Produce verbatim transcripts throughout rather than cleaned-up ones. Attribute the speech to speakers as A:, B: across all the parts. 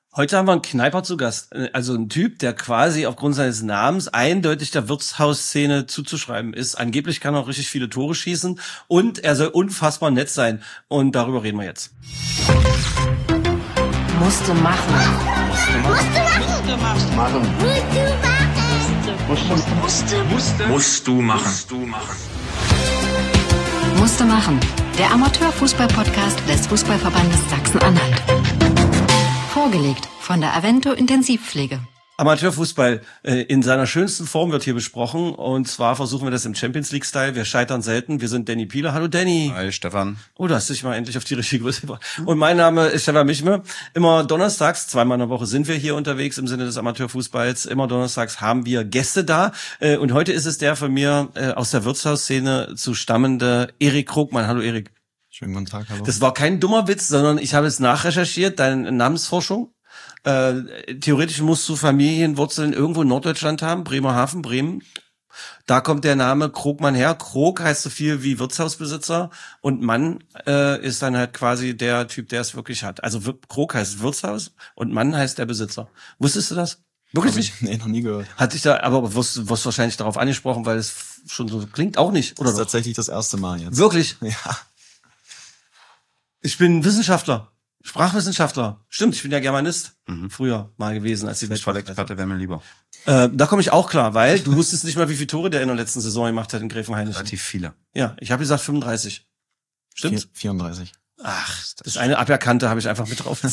A: Heute haben wir einen Kneiper zu Gast, also ein Typ, der quasi aufgrund seines Namens eindeutig der Wirtshausszene zuzuschreiben ist. Angeblich kann er auch richtig viele Tore schießen und er soll unfassbar nett sein. Und darüber reden wir jetzt.
B: Musste machen.
C: Musste machen.
D: Machen.
C: Musste machen.
D: Musste. Musste.
E: Musst du machen.
D: Musst du machen.
B: Musste machen. Der Amateurfußball-Podcast des Fußballverbandes Sachsen-Anhalt. Vorgelegt von der Avento Intensivpflege.
A: Amateurfußball äh, in seiner schönsten Form wird hier besprochen. Und zwar versuchen wir das im Champions League-Style. Wir scheitern selten. Wir sind Danny Pieler. Hallo Danny.
E: Hi Stefan.
A: Oh, du hast dich mal endlich auf die richtige Größe gebracht. Und mein Name ist Stefan Michme. Immer donnerstags, zweimal in der Woche sind wir hier unterwegs im Sinne des Amateurfußballs. Immer donnerstags haben wir Gäste da. Äh, und heute ist es der von mir äh, aus der Wirtshausszene zu stammende Erik Krogmann. Hallo Erik.
F: Schönen guten Tag, hallo.
A: Das war kein dummer Witz, sondern ich habe es nachrecherchiert, deine Namensforschung. Äh, theoretisch musst du Familienwurzeln irgendwo in Norddeutschland haben, Bremerhaven, Bremen. Da kommt der Name Krogmann her. Krog heißt so viel wie Wirtshausbesitzer und Mann äh, ist dann halt quasi der Typ, der es wirklich hat. Also Krog heißt Wirtshaus und Mann heißt der Besitzer. Wusstest du das? Wirklich nicht?
F: Nee, noch nie gehört.
A: Hat dich da, aber wirst, wirst wahrscheinlich darauf angesprochen, weil es schon so klingt, auch nicht, oder?
F: Das ist
A: doch?
F: tatsächlich das erste Mal jetzt.
A: Wirklich?
F: Ja.
A: Ich bin Wissenschaftler. Sprachwissenschaftler. Stimmt, ich bin ja Germanist.
E: Mhm.
A: Früher mal gewesen, als die Welt.
E: Fußballexperte wäre mir lieber.
A: Äh, da komme ich auch klar, weil du wusstest nicht mal, wie viele Tore der in der letzten Saison gemacht hat in Gräfenhainichen.
E: Relativ viele.
A: Ja, ich habe gesagt fünfunddreißig. Stimmt's?
F: Vier, vierunddreißig.
A: Ach, das eine Aberkannte habe ich einfach mit drauf.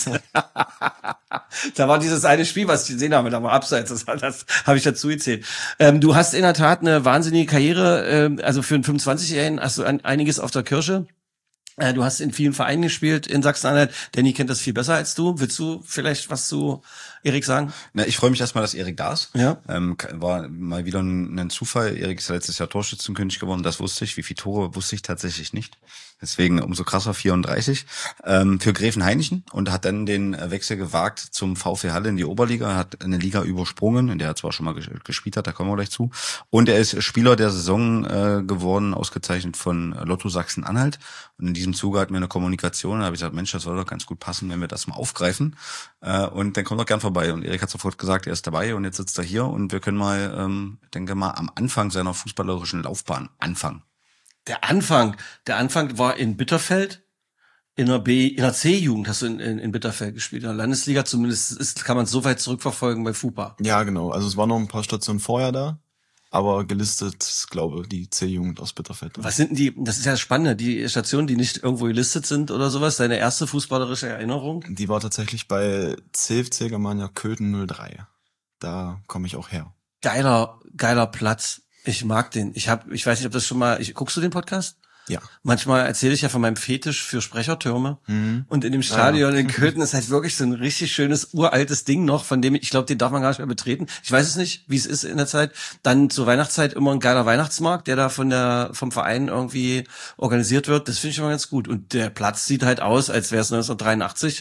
A: Da war dieses eine Spiel, was ich gesehen habe, da war abseits, das, das habe ich dazu gezählt. Ähm, du hast in der Tat eine wahnsinnige Karriere, ähm, also für einen fünfundzwanzigjährigen hast du ein, einiges auf der Kirsche. Äh, du hast in vielen Vereinen gespielt in Sachsen-Anhalt. Danny kennt das viel besser als du. Willst du vielleicht was zu Erik sagen?
E: Na, ich freue mich erstmal, dass Erik da ist.
A: Ja.
E: Ähm, war mal wieder ein, ein Zufall. Erik ist ja letztes Jahr Torschützenkönig geworden, das wusste ich. Wie viele Tore wusste ich tatsächlich nicht. Deswegen umso krasser vierunddreißig ähm, für Gräfenhainichen und hat dann den Wechsel gewagt zum VfL Halle in die Oberliga, hat eine Liga übersprungen, in der er zwar schon mal gespielt hat, da kommen wir gleich zu. Und er ist Spieler der Saison äh, geworden, ausgezeichnet von Lotto Sachsen-Anhalt. Und in diesem Zuge hatten wir eine Kommunikation, da habe ich gesagt, Mensch, das soll doch ganz gut passen, wenn wir das mal aufgreifen. Äh, und dann kommt er gern vorbei. Und Erik hat sofort gesagt, er ist dabei und jetzt sitzt er hier und wir können mal, ähm, denke mal, am Anfang seiner fußballerischen Laufbahn anfangen.
A: Der Anfang, der Anfang war in Bitterfeld, in der B, in der C-Jugend hast du in, in, in Bitterfeld gespielt, in der Landesliga zumindest ist, kann man es so weit zurückverfolgen bei FUPA.
F: Ja, genau. Also es waren noch ein paar Stationen vorher da, aber gelistet, ich glaube, die C-Jugend aus Bitterfeld.
A: Was sind denn die, das ist ja spannend, die Stationen, die nicht irgendwo gelistet sind oder sowas, deine erste fußballerische Erinnerung?
F: Die war tatsächlich bei C F C Germania Köthen null drei. Da komme ich auch her.
A: Geiler, geiler Platz. Ich mag den. Ich hab, ich weiß nicht, ob das schon mal, ich, guckst du den Podcast?
F: Ja.
A: Manchmal erzähle ich ja von meinem Fetisch für Sprechertürme.
F: Mhm.
A: Und in dem Stadion
F: ja.
A: in Köthen ist halt wirklich so ein richtig schönes, uraltes Ding noch, von dem ich, ich glaube, den darf man gar nicht mehr betreten. Ich weiß es nicht, wie es ist in der Zeit. Dann zur Weihnachtszeit immer ein geiler Weihnachtsmarkt, der da von der, vom Verein irgendwie organisiert wird. Das finde ich immer ganz gut. Und der Platz sieht halt aus, als wäre es neunzehnhundertdreiundachtzig.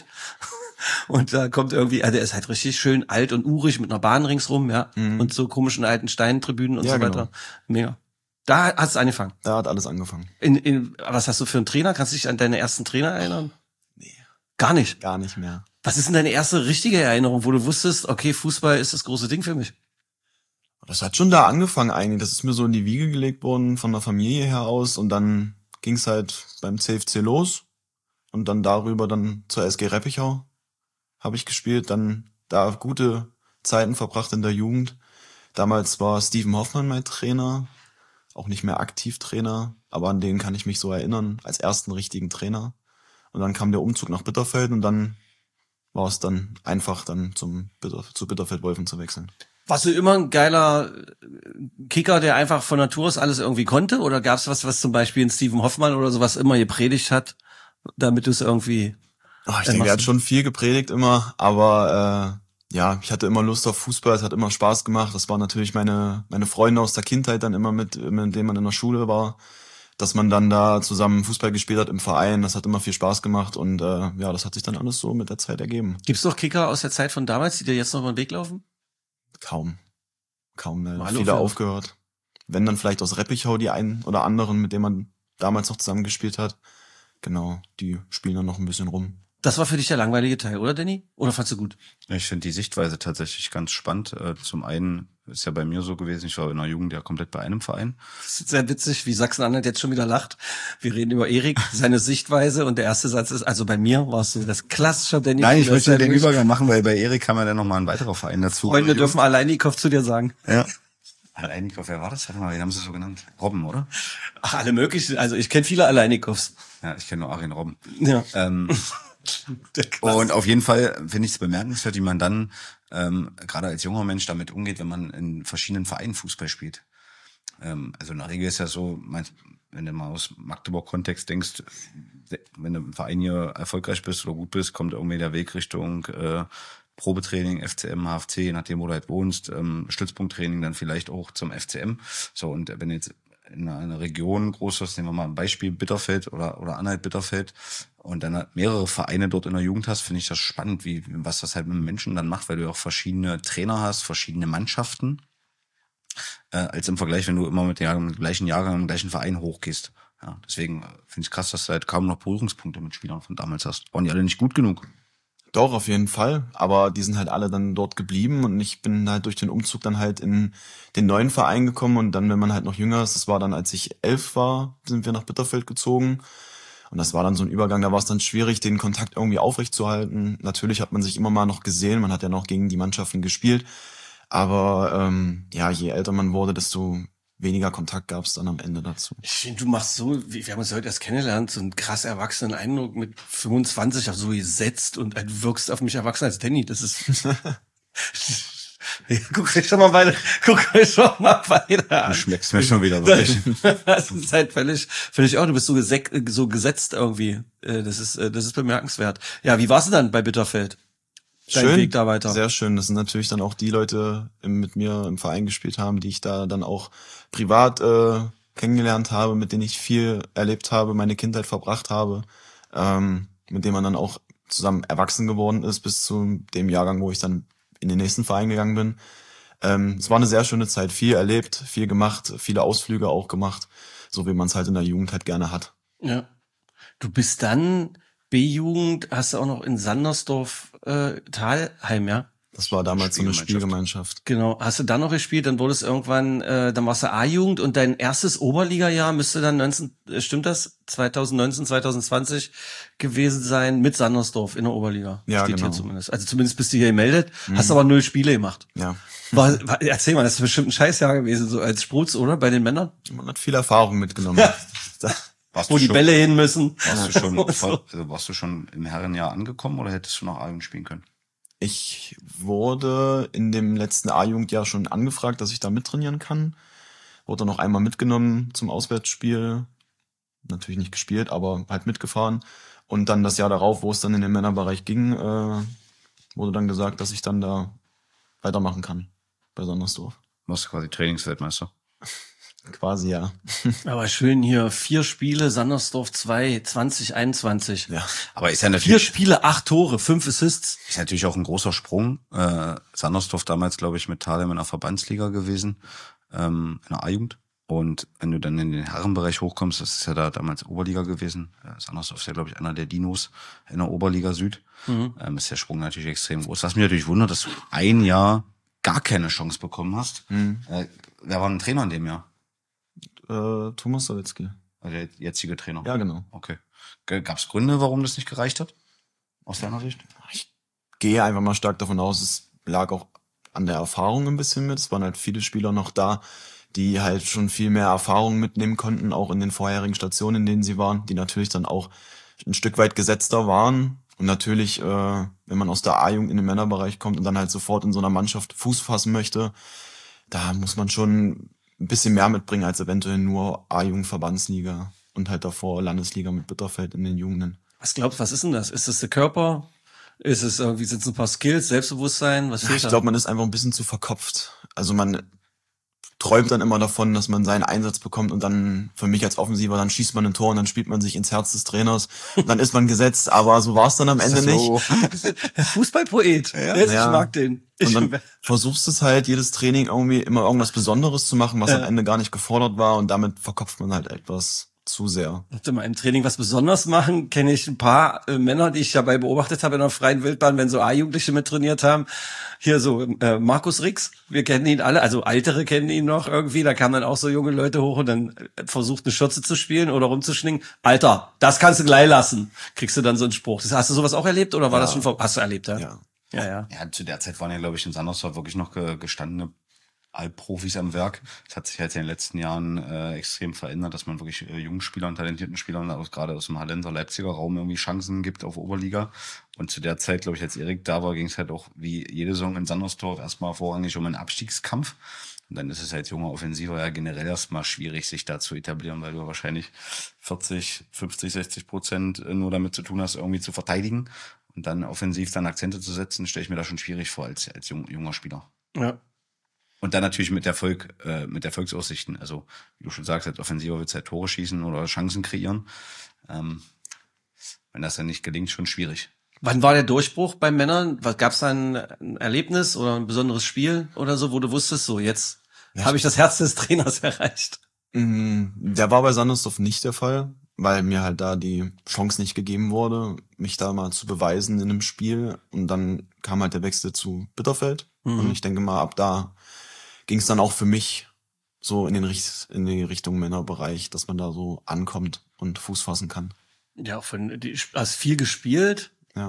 A: Und da kommt irgendwie, also der ist halt richtig schön alt und urig mit einer Bahn ringsrum, ja, mhm. und so komischen alten Steintribünen und ja, so weiter. Genau. Mega. Da hast du angefangen.
F: Da hat alles angefangen.
A: In, in, was hast du für einen Trainer? Kannst du dich an deine ersten Trainer erinnern?
F: Nee.
A: Gar nicht?
F: Gar nicht mehr.
A: Was ist denn deine erste richtige Erinnerung, wo du wusstest, okay, Fußball ist das große Ding für mich?
F: Das hat schon da angefangen eigentlich. Das ist mir so in die Wiege gelegt worden von der Familie her aus und dann ging's halt beim C F C los und dann darüber dann zur S G Reppichau habe ich gespielt, dann da gute Zeiten verbracht in der Jugend. Damals war Steven Hoffmann mein Trainer, auch nicht mehr aktiv Trainer, aber an den kann ich mich so erinnern, als ersten richtigen Trainer. Und dann kam der Umzug nach Bitterfeld und dann war es dann einfach, dann zum Bitter, zu Bitterfeld-Wolfen zu wechseln.
A: Warst du immer ein geiler Kicker, der einfach von Natur aus alles irgendwie konnte? Oder gab es was, was zum Beispiel ein Steven Hoffmann oder sowas immer gepredigt hat, damit du es irgendwie...
F: Oh, ich denke, er hat schon viel gepredigt immer, aber äh, ja, ich hatte immer Lust auf Fußball, es hat immer Spaß gemacht. Das waren natürlich meine meine Freunde aus der Kindheit dann immer mit, mit denen man in der Schule war, dass man dann da zusammen Fußball gespielt hat im Verein. Das hat immer viel Spaß gemacht und äh, ja, das hat sich dann alles so mit der Zeit ergeben.
A: Gibt's noch Kicker aus der Zeit von damals, die dir jetzt noch über den Weg laufen?
F: Kaum, kaum. Mehr.
A: Hallo,
F: viele aufgehört. Wenn dann vielleicht aus Reppichau die einen oder anderen, mit denen man damals noch zusammen gespielt hat. Genau, die spielen dann noch ein bisschen rum.
A: Das war für dich der langweilige Teil, oder Danny? Oder fandst du gut?
E: Ich finde die Sichtweise tatsächlich ganz spannend. Zum einen ist ja bei mir so gewesen, ich war in der Jugend ja komplett bei einem Verein.
A: Das ist sehr witzig, wie Sachsen-Anhalt jetzt schon wieder lacht. Wir reden über Erik, seine Sichtweise und der erste Satz ist, also bei mir war es so das klassische Danny.
E: Nein, ich möchte den Übergang machen, weil bei Erik kam ja dann nochmal ein weiterer Verein dazu.
A: Freunde dürfen Aleinikow zu dir sagen.
E: Ja. Aleinikow, wer war das? Warte mal, wen haben sie so genannt? Robben, oder?
A: Ach, alle möglichen. Also ich kenne viele Aleinikows.
E: Ja, ich kenne nur Arjen Robben.
A: Ja.
E: Ähm, und auf jeden Fall finde ich es bemerkenswert, wie man dann ähm, gerade als junger Mensch damit umgeht, wenn man in verschiedenen Vereinen Fußball spielt. Ähm, also in der Regel ist ja so, meinst, wenn du mal aus Magdeburg-Kontext denkst, wenn du im Verein hier erfolgreich bist oder gut bist, kommt irgendwie der Weg Richtung äh, Probetraining, F C M, H F C, je nachdem, wo du halt wohnst, ähm, Stützpunkttraining dann vielleicht auch zum F C M. So, und wenn jetzt in einer Region groß ist, nehmen wir mal ein Beispiel Bitterfeld oder oder Anhalt-Bitterfeld und dann halt mehrere Vereine dort in der Jugend hast, finde ich das spannend, wie was das halt mit den Menschen dann macht, weil du ja auch verschiedene Trainer hast, verschiedene Mannschaften, äh, als im Vergleich, wenn du immer mit dem gleichen Jahrgang im gleichen Verein hochgehst. Ja, deswegen finde ich krass, dass du halt kaum noch Berührungspunkte mit Spielern von damals hast. Waren die alle nicht gut genug?
F: Doch, auf jeden Fall. Aber die sind halt alle dann dort geblieben und ich bin halt durch den Umzug dann halt in den neuen Verein gekommen und dann, wenn man halt noch jünger ist, das war dann, als ich elf war, sind wir nach Bitterfeld gezogen und das war dann so ein Übergang, da war es dann schwierig, den Kontakt irgendwie aufrechtzuerhalten. Natürlich hat man sich immer mal noch gesehen, man hat ja noch gegen die Mannschaften gespielt, aber ähm, ja, je älter man wurde, desto weniger Kontakt gab es dann am Ende dazu.
A: Ich finde, du machst so, wir haben uns heute erst kennengelernt, so einen krass erwachsenen Eindruck mit fünfundzwanzig, also so gesetzt und du wirkst auf mich erwachsen als Danny. Das ist... ja, guck euch schon mal weiter, guck euch schon mal weiter an.
E: Du schmeckst mir schon wieder wirklich.
A: Das ist halt völlig, völlig auch, du bist so, gesek, so gesetzt irgendwie. Das ist, das ist bemerkenswert. Ja, wie warst du dann bei Bitterfeld? Dein
F: Schön,
A: Weg da weiter.
F: Sehr schön. Das sind natürlich dann auch die Leute, die mit mir im Verein gespielt haben, die ich da dann auch privat äh, kennengelernt habe, mit denen ich viel erlebt habe, meine Kindheit verbracht habe, ähm, mit denen man dann auch zusammen erwachsen geworden ist bis zu dem Jahrgang, wo ich dann in den nächsten Verein gegangen bin. Ähm, es war eine sehr schöne Zeit, viel erlebt, viel gemacht, viele Ausflüge auch gemacht, so wie man es halt in der Jugend halt gerne hat.
A: Ja. Du bist dann B-Jugend, hast du auch noch in Sandersdorf äh, Thalheim, ja?
F: Das war damals so eine Spielgemeinschaft.
A: Genau. Hast du dann noch gespielt, dann wurdest irgendwann, äh, dann warst du A-Jugend und dein erstes Oberliga-Jahr müsste dann neunzehn, äh, stimmt das? zwanzig neunzehn, zwanzig zwanzig gewesen sein mit Sandersdorf in der Oberliga.
F: Ja,
A: Steht
F: genau.
A: Hier zumindest. Also zumindest bist du hier gemeldet,
F: Mhm.
A: hast aber null Spiele gemacht.
F: Ja.
A: War, war, erzähl mal, das ist bestimmt ein Scheißjahr gewesen, so als Sprutz, oder? Bei den Männern?
F: Man hat viel Erfahrung mitgenommen.
E: Warst
A: Wo
E: du
A: die
E: schon,
A: Bälle hin müssen.
E: Warst du schon,
A: Und so.
E: also warst du schon im Herrenjahr angekommen oder hättest du noch A-Jugend spielen können?
F: Ich wurde in dem letzten A-Jugendjahr schon angefragt, dass ich da mittrainieren kann. Wurde noch einmal mitgenommen zum Auswärtsspiel. Natürlich nicht gespielt, aber halt mitgefahren. Und dann das Jahr darauf, wo es dann in den Männerbereich ging, äh, wurde dann gesagt, dass ich dann da weitermachen kann bei Sandersdorf.
E: Warst du quasi Trainingsweltmeister?
F: Quasi, ja.
A: Aber schön hier, vier Spiele, Sandersdorf zwei, zwanzig einundzwanzig.
F: Ja.
E: Aber ist ja
A: Vier
E: natürlich,
A: Spiele, acht Tore, fünf Assists.
E: ist natürlich auch ein großer Sprung. Äh, Sandersdorf damals, glaube ich, mit Thalheim in der Verbandsliga gewesen, ähm, in der A-Jugend. Und wenn du dann in den Herrenbereich hochkommst, das ist ja da damals Oberliga gewesen. Äh, Sandersdorf ist ja, glaube ich, einer der Dinos in der Oberliga Süd.
A: Mhm.
E: Ähm, ist der Sprung natürlich extrem groß. Was mich natürlich wundert, dass du ein Jahr gar keine Chance bekommen hast.
F: Mhm.
E: Äh, wer war ein Trainer in dem Jahr?
F: Äh, Thomas Sawitzki.
E: Also der jetzige Trainer?
F: Ja, genau.
E: Okay. Gab es Gründe, warum das nicht gereicht hat? Aus deiner Sicht?
F: Ich gehe einfach mal stark davon aus, es lag auch an der Erfahrung ein bisschen mit. Es waren halt viele Spieler noch da, die halt schon viel mehr Erfahrung mitnehmen konnten, auch in den vorherigen Stationen, in denen sie waren, die natürlich dann auch ein Stück weit gesetzter waren. Und natürlich, äh, wenn man aus der A-Jugend in den Männerbereich kommt und dann halt sofort in so einer Mannschaft Fuß fassen möchte, da muss man schon ein bisschen mehr mitbringen als eventuell nur A-Jugend-Verbandsliga und halt davor Landesliga mit Bitterfeld in den Jugenden.
A: Was glaubst du, was ist denn das? Ist es der Körper? Ist es irgendwie, sind es ein paar Skills, Selbstbewusstsein? Was
F: Ja,
A: fehlt
F: ich
A: da?
F: glaube, man ist einfach ein bisschen zu verkopft. Also man träumt dann immer davon, dass man seinen Einsatz bekommt und dann, für mich als Offensiver, dann schießt man ein Tor und dann spielt man sich ins Herz des Trainers und dann ist man gesetzt, aber so war es dann am Ende nicht.
A: Fußballpoet. Ja. Ich
F: Ja.
A: mag den. Ich
F: Und dann versuchst es halt, jedes Training irgendwie immer irgendwas Besonderes zu machen, was
A: Ja.
F: am Ende gar nicht gefordert war und damit verkopft man halt etwas zu sehr.
A: Warte mal, im Training was besonders machen, kenne ich ein paar äh, Männer, die ich dabei beobachtet habe in der freien Wildbahn, wenn so A-Jugendliche mit trainiert haben. Hier so äh, Markus Rix, wir kennen ihn alle, also Ältere kennen ihn noch irgendwie, da kamen dann auch so junge Leute hoch und dann äh, versucht eine Schürze zu spielen oder rumzuschlingen. Alter, das kannst du gleich lassen. Kriegst du dann so einen Spruch. Das, hast du sowas auch erlebt oder war
F: Ja.
A: das schon vor, hast du erlebt, ja?
F: Ja.
A: Ja, ja.
E: Ja, zu der Zeit waren ja, glaube ich, in Sandersdorf wirklich noch ge- gestandene Altprofis am Werk. Das hat sich halt in den letzten Jahren äh, extrem verändert, dass man wirklich äh, jungen Spielern, talentierten Spielern, aus, gerade aus dem Hallenser, Leipziger Raum irgendwie Chancen gibt auf Oberliga. Und zu der Zeit, glaube ich, als Erik da war, ging es halt auch wie jede Saison in Sandersdorf erstmal vorrangig um einen Abstiegskampf. Und dann ist es als junger Offensiver ja generell erstmal schwierig, sich da zu etablieren, weil du wahrscheinlich vierzig, fünfzig, sechzig Prozent nur damit zu tun hast, irgendwie zu verteidigen. Und dann offensiv dann Akzente zu setzen, stelle ich mir da schon schwierig vor als, als jung, junger Spieler.
A: Ja.
E: Und dann natürlich mit Erfolg, äh, mit Erfolgsaussichten. Also, wie du schon sagst, als Offensiver willst du halt Tore schießen oder Chancen kreieren. Ähm, wenn das dann nicht gelingt, schon schwierig.
A: Wann war der Durchbruch bei Männern? Was gab's da ein, ein Erlebnis oder ein besonderes Spiel oder so, wo du wusstest, so jetzt
F: Ja,
A: habe ich das Herz des Trainers erreicht?
F: Mm, Der war bei Sandersdorf nicht der Fall, weil mir halt da die Chance nicht gegeben wurde, mich da mal zu beweisen in einem Spiel. Und dann kam halt der Wechsel zu Bitterfeld.
A: Mhm.
F: Und ich denke mal, ab da ging es dann auch für mich so in den Richt- in die Richtung Männerbereich, dass man da so ankommt und Fuß fassen kann.
A: Ja, von die hast viel gespielt,
F: Ja.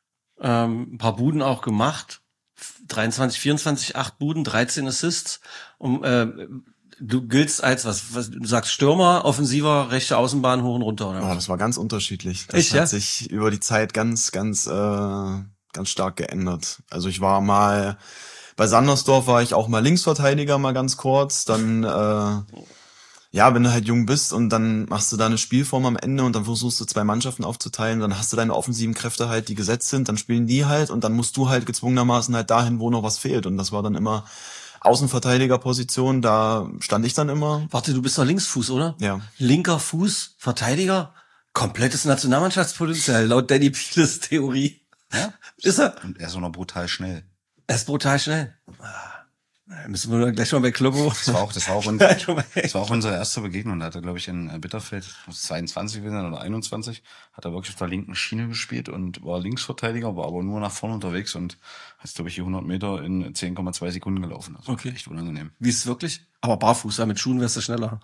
A: ähm, ein paar Buden auch gemacht, dreiundzwanzig, vierundzwanzig, acht Buden, dreizehn Assists. Um, äh, du giltst als was, was du sagst Stürmer, Offensiver, rechte Außenbahn hoch und runter, oder?
F: Ja, das war ganz unterschiedlich. Das
A: Echt,
F: hat
A: ja?
F: sich über die Zeit ganz, ganz, äh, ganz stark geändert. Also ich war mal bei Sandersdorf war ich auch mal Linksverteidiger, mal ganz kurz. Dann, äh, ja, wenn du halt jung bist und dann machst du da eine Spielform am Ende und dann versuchst du zwei Mannschaften aufzuteilen, dann hast du deine offensiven Kräfte halt, die gesetzt sind, dann spielen die halt und dann musst du halt gezwungenermaßen halt dahin, wo noch was fehlt. Und das war dann immer Außenverteidigerposition, da stand ich dann immer.
A: Warte, du bist doch Linksfuß, oder?
F: Ja.
A: Linker Fuß, Verteidiger, komplettes Nationalmannschaftspotenzial, laut Danny Pieles Theorie.
E: Ja?
A: Ist er?
E: Und er ist auch noch brutal schnell.
A: Er ist brutal schnell. Ah, da müssen wir gleich schon bei Kloppo.
E: Das war auch, das war auch, un-
A: Gleich schon bei-
E: das war auch unsere erste Begegnung. Da hat er, glaube ich, in äh, Bitterfeld, muss zweiundzwanzig gewesen sein oder einundzwanzig, hat er wirklich auf der linken Schiene gespielt und war Linksverteidiger, war aber nur nach vorne unterwegs und hat, glaube ich, die hundert Meter in zehn Komma zwei Sekunden gelaufen. Also
A: Okay.
E: echt unangenehm.
A: Wie ist es wirklich? Aber barfuß, ja, mit Schuhen wärst du schneller.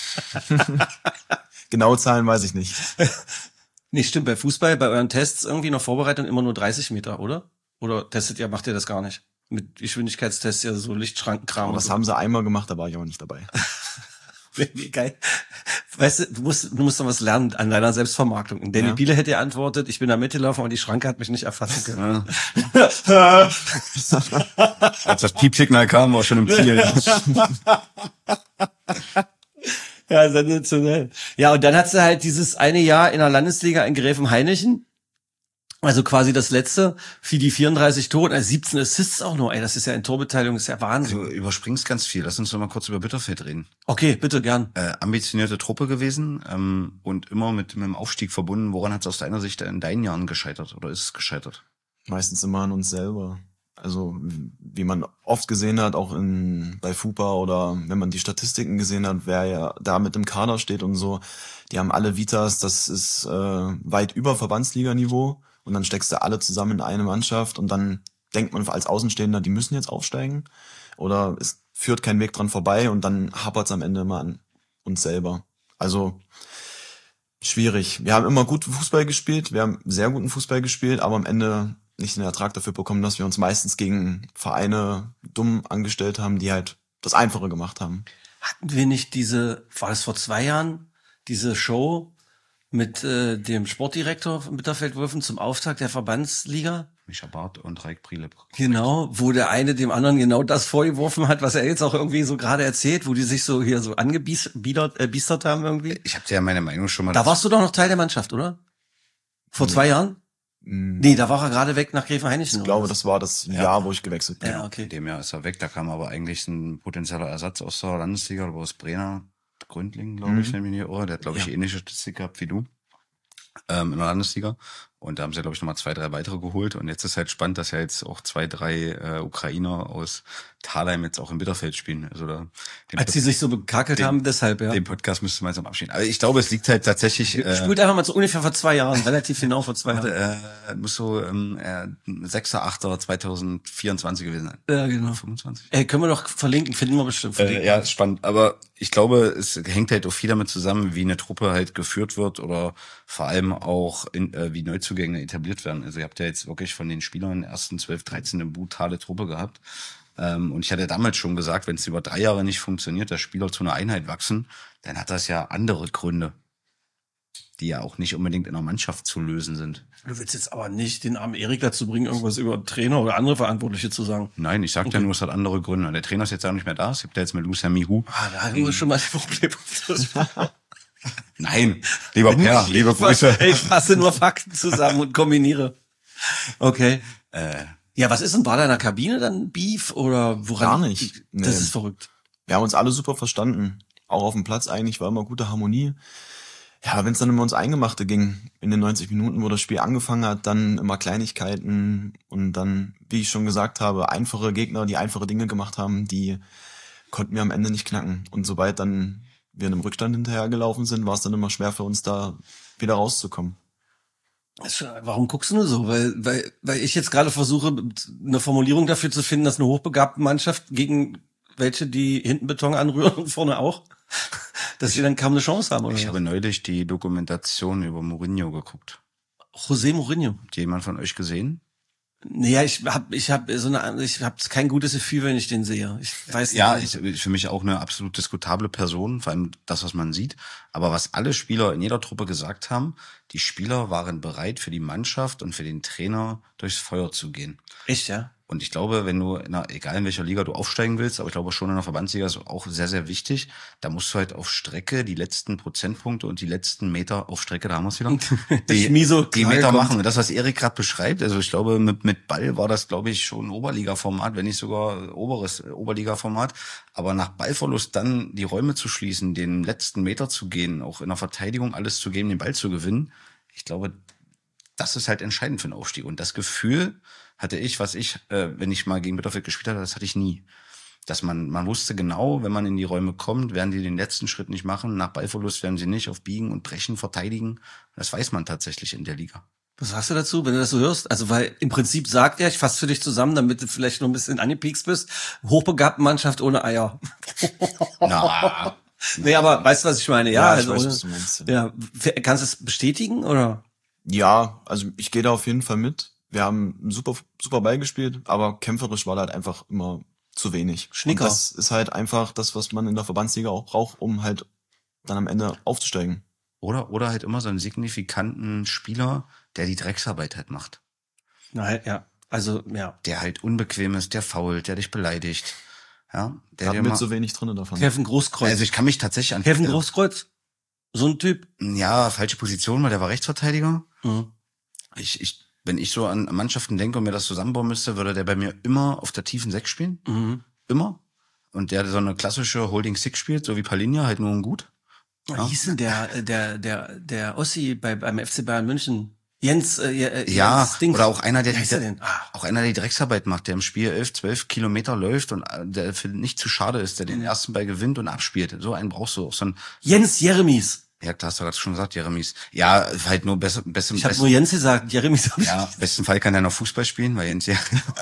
F: Genaue Zahlen weiß ich nicht.
A: Nee, stimmt, bei Fußball, bei euren Tests irgendwie noch Vorbereitung immer nur dreißig Meter, oder? Oder testet ihr, macht ihr das gar nicht? Mit Geschwindigkeitstests, ja, so Lichtschrankenkram.
F: Aber
A: und
F: das
A: so.
F: haben sie einmal gemacht, da war ich aber nicht dabei.
A: Wie geil. Weißt du, du musst, du musst noch was lernen an deiner Selbstvermarktung. Und Danny
F: Ja.
A: Biele hätte antwortet, ich bin da mitgelaufen, aber die Schranke hat mich nicht erfassen können.
E: Als das Piepsignal kam, war schon im Ziel.
A: Ja, sensationell. Ja, und dann hat sie halt dieses eine Jahr in der Landesliga in Gräfenhainichen. Also quasi das letzte, für die vierunddreißig Tore, also siebzehn Assists auch nur. Ey, das ist ja in Torbeteiligung, ist ja Wahnsinn.
E: Du überspringst ganz viel. Lass uns doch mal kurz über Bitterfeld reden.
A: Okay, bitte, gern.
E: Äh, ambitionierte Truppe gewesen ähm, und immer mit, mit dem Aufstieg verbunden. Woran hat es aus deiner Sicht in deinen Jahren gescheitert oder ist es gescheitert?
F: Meistens immer an uns selber. Also wie man oft gesehen hat, auch in bei FUPA oder wenn man die Statistiken gesehen hat, wer ja da mit im Kader steht und so, die haben alle Vitas, das ist äh, weit über Verbandsliganiveau und dann steckst du alle zusammen in eine Mannschaft und dann denkt man als Außenstehender, die müssen jetzt aufsteigen oder es führt kein Weg dran vorbei und dann hapert es am Ende immer an uns selber. Also schwierig. Wir haben immer gut Fußball gespielt, wir haben sehr guten Fußball gespielt, aber am Ende nicht den Ertrag dafür bekommen, dass wir uns meistens gegen Vereine dumm angestellt haben, die halt das Einfache gemacht haben.
A: Hatten wir nicht diese, war das vor zwei Jahren, diese Show mit äh, dem Sportdirektor von Bitterfeld-Wölfen zum Auftakt der Verbandsliga?
E: Micha Barth und Raik Prilep.
A: Genau, wo der eine dem anderen genau das vorgeworfen hat, was er jetzt auch irgendwie so gerade erzählt, wo die sich so hier so angebiestert äh, biestert haben irgendwie.
E: Ich habe dir ja meine Meinung schon mal...
A: Da warst du doch noch Teil der Mannschaft, oder? Vor zwei Jahren? Nee, da war er gerade weg nach Gräfenhainichen.
F: Ich glaube, das war das Jahr, wo ich gewechselt bin.
A: Ja, okay.
E: In dem Jahr ist er weg. Da kam aber eigentlich ein potenzieller Ersatz aus der Landesliga, oder aus Brenner, Gründling, glaube ich,
F: Mhm.
E: wenn ich mich nicht irre. Der hat, glaube ich,
A: Ja.
E: ähnliche Statistik gehabt wie du ähm, in der Landesliga. Und da haben sie, glaube ich, nochmal zwei, drei weitere geholt. Und jetzt ist halt spannend, dass ja jetzt auch zwei, drei äh, Ukrainer aus Thalheim jetzt auch in Bitterfeld spielen. Also da den
A: Als sie sich so bekakelt
E: den,
A: haben, deshalb, ja.
E: Den Podcast müsste man jetzt am abschieden. Aber ich glaube, es liegt halt tatsächlich... Äh,
A: Spielt einfach mal so ungefähr vor zwei Jahren, relativ genau vor zwei Jahren.
E: Äh, muss so ähm, äh, sechster achter zweitausendvierundzwanzig gewesen sein.
A: Ja, genau.
E: fünfundzwanzig
A: Ey, können wir doch verlinken, finden wir bestimmt.
E: Äh, ja, ist spannend. Aber ich glaube, es hängt halt auch viel damit zusammen, wie eine Truppe halt geführt wird oder vor allem auch in, äh, wie Neuzugänge etabliert werden. Also ihr habt ja jetzt wirklich von den Spielern ersten zwölf, dreizehn eine brutale Truppe gehabt. Ähm, und ich hatte damals schon gesagt, wenn es über drei Jahre nicht funktioniert, dass Spieler zu einer Einheit wachsen, dann hat das ja andere Gründe, die ja auch nicht unbedingt in einer Mannschaft zu lösen sind.
A: Du willst jetzt aber nicht den armen Erik dazu bringen, irgendwas über Trainer oder andere Verantwortliche zu sagen.
E: Nein, ich sag okay. ja nur, es hat andere Gründe. Der Trainer ist jetzt auch nicht mehr da. Es gibt ja jetzt mit Lucia Mihu.
A: Ah, da haben wir schon mal ein Problem.
E: Nein, lieber Per, liebe Grüße.
A: Ich fasse nur Fakten zusammen und kombiniere. Okay.
E: Äh,
A: ja, was ist denn, war da in der Kabine dann Beef oder woran?
F: Gar nicht.
A: Das nee. ist verrückt.
F: Wir haben uns alle super verstanden. Auch auf dem Platz eigentlich war immer gute Harmonie. Ja, wenn es dann immer ums Eingemachte ging, in den neunzig Minuten, wo das Spiel angefangen hat, dann immer Kleinigkeiten und dann, wie ich schon gesagt habe, einfache Gegner, die einfache Dinge gemacht haben, die konnten wir am Ende nicht knacken. Und sobald dann wir in einem Rückstand hinterhergelaufen sind, war es dann immer schwer für uns, da wieder rauszukommen.
A: Warum guckst du nur so? Weil, weil, weil ich jetzt gerade versuche, eine Formulierung dafür zu finden, dass eine hochbegabte Mannschaft gegen welche, die hinten Beton anrühren und vorne auch, dass sie dann kaum eine Chance haben, oder?
E: Ich habe neulich die Dokumentation über Mourinho geguckt.
A: José Mourinho.
E: Hat jemand von euch gesehen?
A: Naja, ich hab, ich hab so eine, ich hab kein gutes Gefühl, wenn ich den sehe. Ich weiß nicht.
E: Ja, ist für mich auch eine absolut diskutable Person, vor allem das, was man sieht. Aber was alle Spieler in jeder Truppe gesagt haben, die Spieler waren bereit, für die Mannschaft und für den Trainer durchs Feuer zu gehen.
A: Echt, ja?
E: Und ich glaube, wenn du, in einer, egal in welcher Liga du aufsteigen willst, aber ich glaube schon in der Verbandsliga ist auch sehr, sehr wichtig, da musst du halt auf Strecke die letzten Prozentpunkte und die letzten Meter auf Strecke, da haben wir es wieder, die,
A: Miso
E: die Meter kommt. machen. Und das, was Erik gerade beschreibt, also ich glaube, mit, mit Ball war das, glaube ich, schon Oberliga-Format, wenn nicht sogar oberes Oberliga-Format. Aber nach Ballverlust dann die Räume zu schließen, den letzten Meter zu gehen, auch in der Verteidigung alles zu geben, den Ball zu gewinnen, ich glaube, das ist halt entscheidend für den Aufstieg. Und das Gefühl hatte ich, was ich, äh, wenn ich mal gegen Bitterfeld gespielt hatte, das hatte ich nie. Dass man, man wusste genau, wenn man in die Räume kommt, werden die den letzten Schritt nicht machen. Nach Ballverlust werden sie nicht auf Biegen und Brechen verteidigen. Das weiß man tatsächlich in der Liga.
A: Was sagst du dazu, wenn du das so hörst? Also, weil im Prinzip sagt er, ich fasse für dich zusammen, damit du vielleicht noch ein bisschen angepiekst bist, hochbegabte Mannschaft ohne Eier.
E: Na.
A: Nee, aber weißt du, was ich meine? Ja,
F: Ja, ich
A: also,
F: weiß, was du meinst,
A: ja. Kannst du es bestätigen, oder?
F: Ja, also ich gehe da auf jeden Fall mit. Wir haben super, super Ball gespielt, aber kämpferisch war da halt einfach immer zu wenig.
A: Schnicker.
F: Und das ist halt einfach das, was man in der Verbandsliga auch braucht, um halt dann am Ende aufzusteigen.
E: Oder, oder halt immer so einen signifikanten Spieler, der die Drecksarbeit halt macht.
A: Nein, ja. Also, ja.
E: Der halt unbequem ist, der fault, der dich beleidigt. Ja, der
F: Da
E: dir
F: haben wir
E: mal,
F: zu wenig drinne davon.
A: Kevin Großkreuz.
E: also ich kann mich tatsächlich an
A: Kevin Großkreuz? So ein Typ?
E: Ja, falsche Position, weil der war Rechtsverteidiger.
A: Mhm.
E: Ich, ich, wenn ich so an Mannschaften denke und mir das zusammenbauen müsste, würde der bei mir immer auf der tiefen Sechs spielen.
A: Mhm.
E: Immer. Und der so eine klassische Holding Six spielt, so wie Palinja, halt nur ein gut.
A: Wie
E: Ja.
A: hieß denn der, der, der, der Ossi bei, beim F C Bayern München? Jens, äh, äh,
E: Ja,
A: Jens Dings.
E: oder auch einer, der,
A: Wie heißt er
E: der
A: denn? Ah.
E: auch einer, der die Drecksarbeit macht, der im Spiel elf, zwölf Kilometer läuft und äh, der für nicht zu schade ist, der den ersten Ball gewinnt und abspielt. So einen brauchst du auch. So ein,
A: Jens Jeremies.
E: ja, da hast du gerade schon gesagt, Jeremies. Ja, halt nur besser, besser,
A: Ich habe
E: besser.
A: nur Jens gesagt, Jeremies hab ich.
E: Ja, im besten Fall kann der noch Fußball spielen, weil Jens, Jer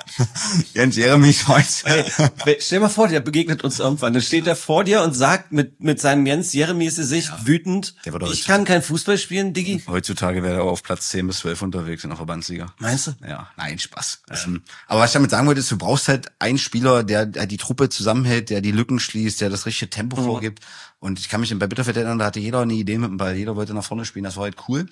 E: Jens Jeremies weiß.
A: Hey, stell mal vor, der begegnet uns irgendwann. Dann steht er vor dir und sagt mit mit seinem Jens Jeremies Gesicht ja. wütend,
E: Der wird doch
A: ich
E: jetzt-
A: kann kein Fußball spielen, Diggi.
E: Heutzutage wäre er auf Platz zehn bis zwölf unterwegs in der Verbandsliga.
A: Meinst du?
E: Ja, nein, Spaß. Ähm, aber was ich damit sagen wollte, ist, du brauchst halt einen Spieler, der, der die Truppe zusammenhält, der die Lücken schließt, der das richtige Tempo
A: Mhm.
E: vorgibt. Und ich kann mich bei Bitterfeld erinnern, da hatte jeder eine Idee mit dem Ball. Jeder wollte nach vorne spielen. Das war halt cool.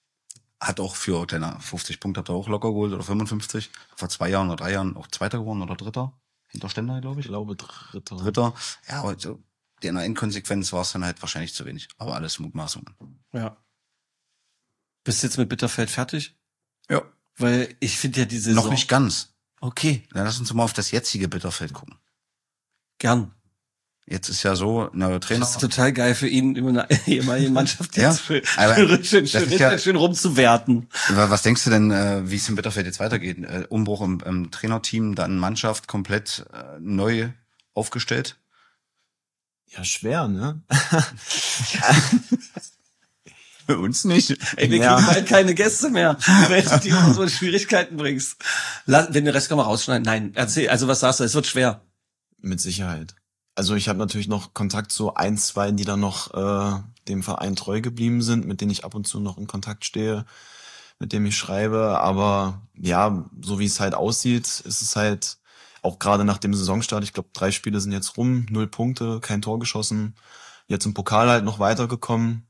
E: Hat auch für kleine fünfzig Punkte, hat er auch locker geholt, oder fünfundfünfzig. Vor zwei Jahren oder drei Jahren auch Zweiter geworden oder Dritter. Hinter Stender, glaube
F: Ich
E: ich.
F: glaube, dritter.
E: Dritter. Ja, aber so, in der Inkonsequenz war es dann halt wahrscheinlich zu wenig. Aber alles Mutmaßungen.
A: Ja. Bist du jetzt mit Bitterfeld fertig?
E: Ja.
A: Weil ich finde ja diese Saison...
E: Noch nicht ganz.
A: Okay,
E: Dann lass uns mal auf das jetzige Bitterfeld gucken.
A: gern.
E: Jetzt ist ja so, eine Trainer...
A: Das ist total geil für ihn, über eine ehemalige Mannschaft
E: Ja,
A: jetzt schön,
E: aber
A: schön, schön,
E: das
A: schön,
E: ist ja-
A: schön rumzuwerten.
E: Was denkst du denn, äh, wie es in Bitterfeld jetzt weitergeht? Äh, Umbruch im, im Trainerteam, dann Mannschaft komplett äh, neu aufgestellt?
F: Ja, schwer, ne?
E: Für uns nicht.
A: Ey, wir
F: Ja.
A: kriegen bald keine Gäste mehr, wenn du die immer so in Schwierigkeiten bringst. Lass, wenn den Rest kann man rausschneiden. Nein, erzähl, also was sagst du, es wird schwer.
F: Mit Sicherheit. Also ich habe natürlich noch Kontakt zu ein, zwei, die dann noch äh, dem Verein treu geblieben sind, mit denen ich ab und zu noch in Kontakt stehe, mit dem ich schreibe. Aber ja, so wie es halt aussieht, ist es halt auch gerade nach dem Saisonstart, ich glaube, drei Spiele sind jetzt rum, null Punkte, kein Tor geschossen, jetzt im Pokal halt noch weitergekommen.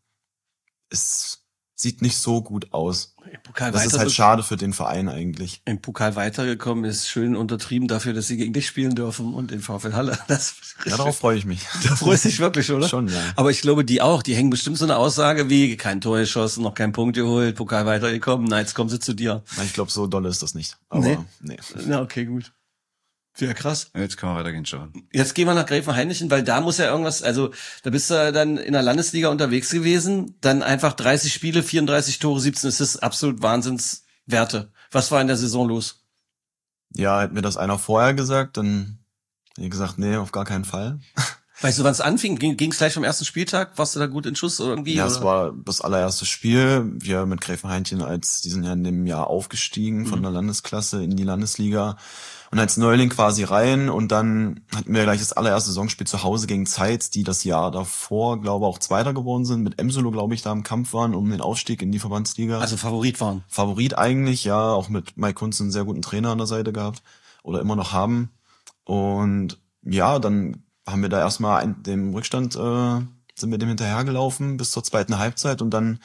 F: Es sieht nicht so gut aus.
A: Im Pokal,
F: Das ist
A: weiter,
F: halt schade für den Verein eigentlich.
A: im Pokal weitergekommen ist schön untertrieben dafür, dass sie gegen dich spielen dürfen und den VfL Halle. Das
F: Ja, darauf freue ich mich.
A: da freust du dich wirklich, oder?
F: Schon, ja.
A: Aber ich glaube, die auch, die hängen bestimmt so eine Aussage wie, kein Tor geschossen, noch keinen Punkt geholt, Pokal weitergekommen, na, jetzt kommen sie zu dir.
F: Na, Ich glaube, so doll ist das nicht. Aber
A: Nee.
F: nee.
A: Na, okay, gut. Ja, krass.
E: Jetzt können wir weitergehen, schon.
A: Jetzt gehen wir nach Gräfenhainichen, weil da muss ja irgendwas, also da bist du dann in der Landesliga unterwegs gewesen, dann einfach dreißig Spiele, vierunddreißig Tore, siebzehn Assists, absolut Wahnsinnswerte. Was war in der Saison los?
F: Ja, hätte mir das einer vorher gesagt, dann hätte ich gesagt, nee, auf gar keinen Fall.
A: Weißt du, wann es anfing? Ging es gleich vom ersten Spieltag? Warst du da gut in Schuss oder irgendwie?
F: Ja,
A: oder?
F: es war das allererste Spiel. Wir mit Gräfenhainchen als, die sind ja in dem Jahr aufgestiegen von der Landesklasse in die Landesliga und als Neuling quasi rein und dann hatten wir gleich das allererste Saisonspiel zu Hause gegen Zeitz, die das Jahr davor, glaube ich, auch Zweiter geworden sind, mit Emsolo, glaube ich, da im Kampf waren um den Aufstieg in die Verbandsliga.
A: Also Favorit waren.
F: Favorit eigentlich, ja, auch mit Mike Kunz einen sehr guten Trainer an der Seite gehabt oder immer noch haben. Und ja, dann haben wir da erstmal ein, dem Rückstand, äh, sind wir dem hinterhergelaufen bis zur zweiten Halbzeit und dann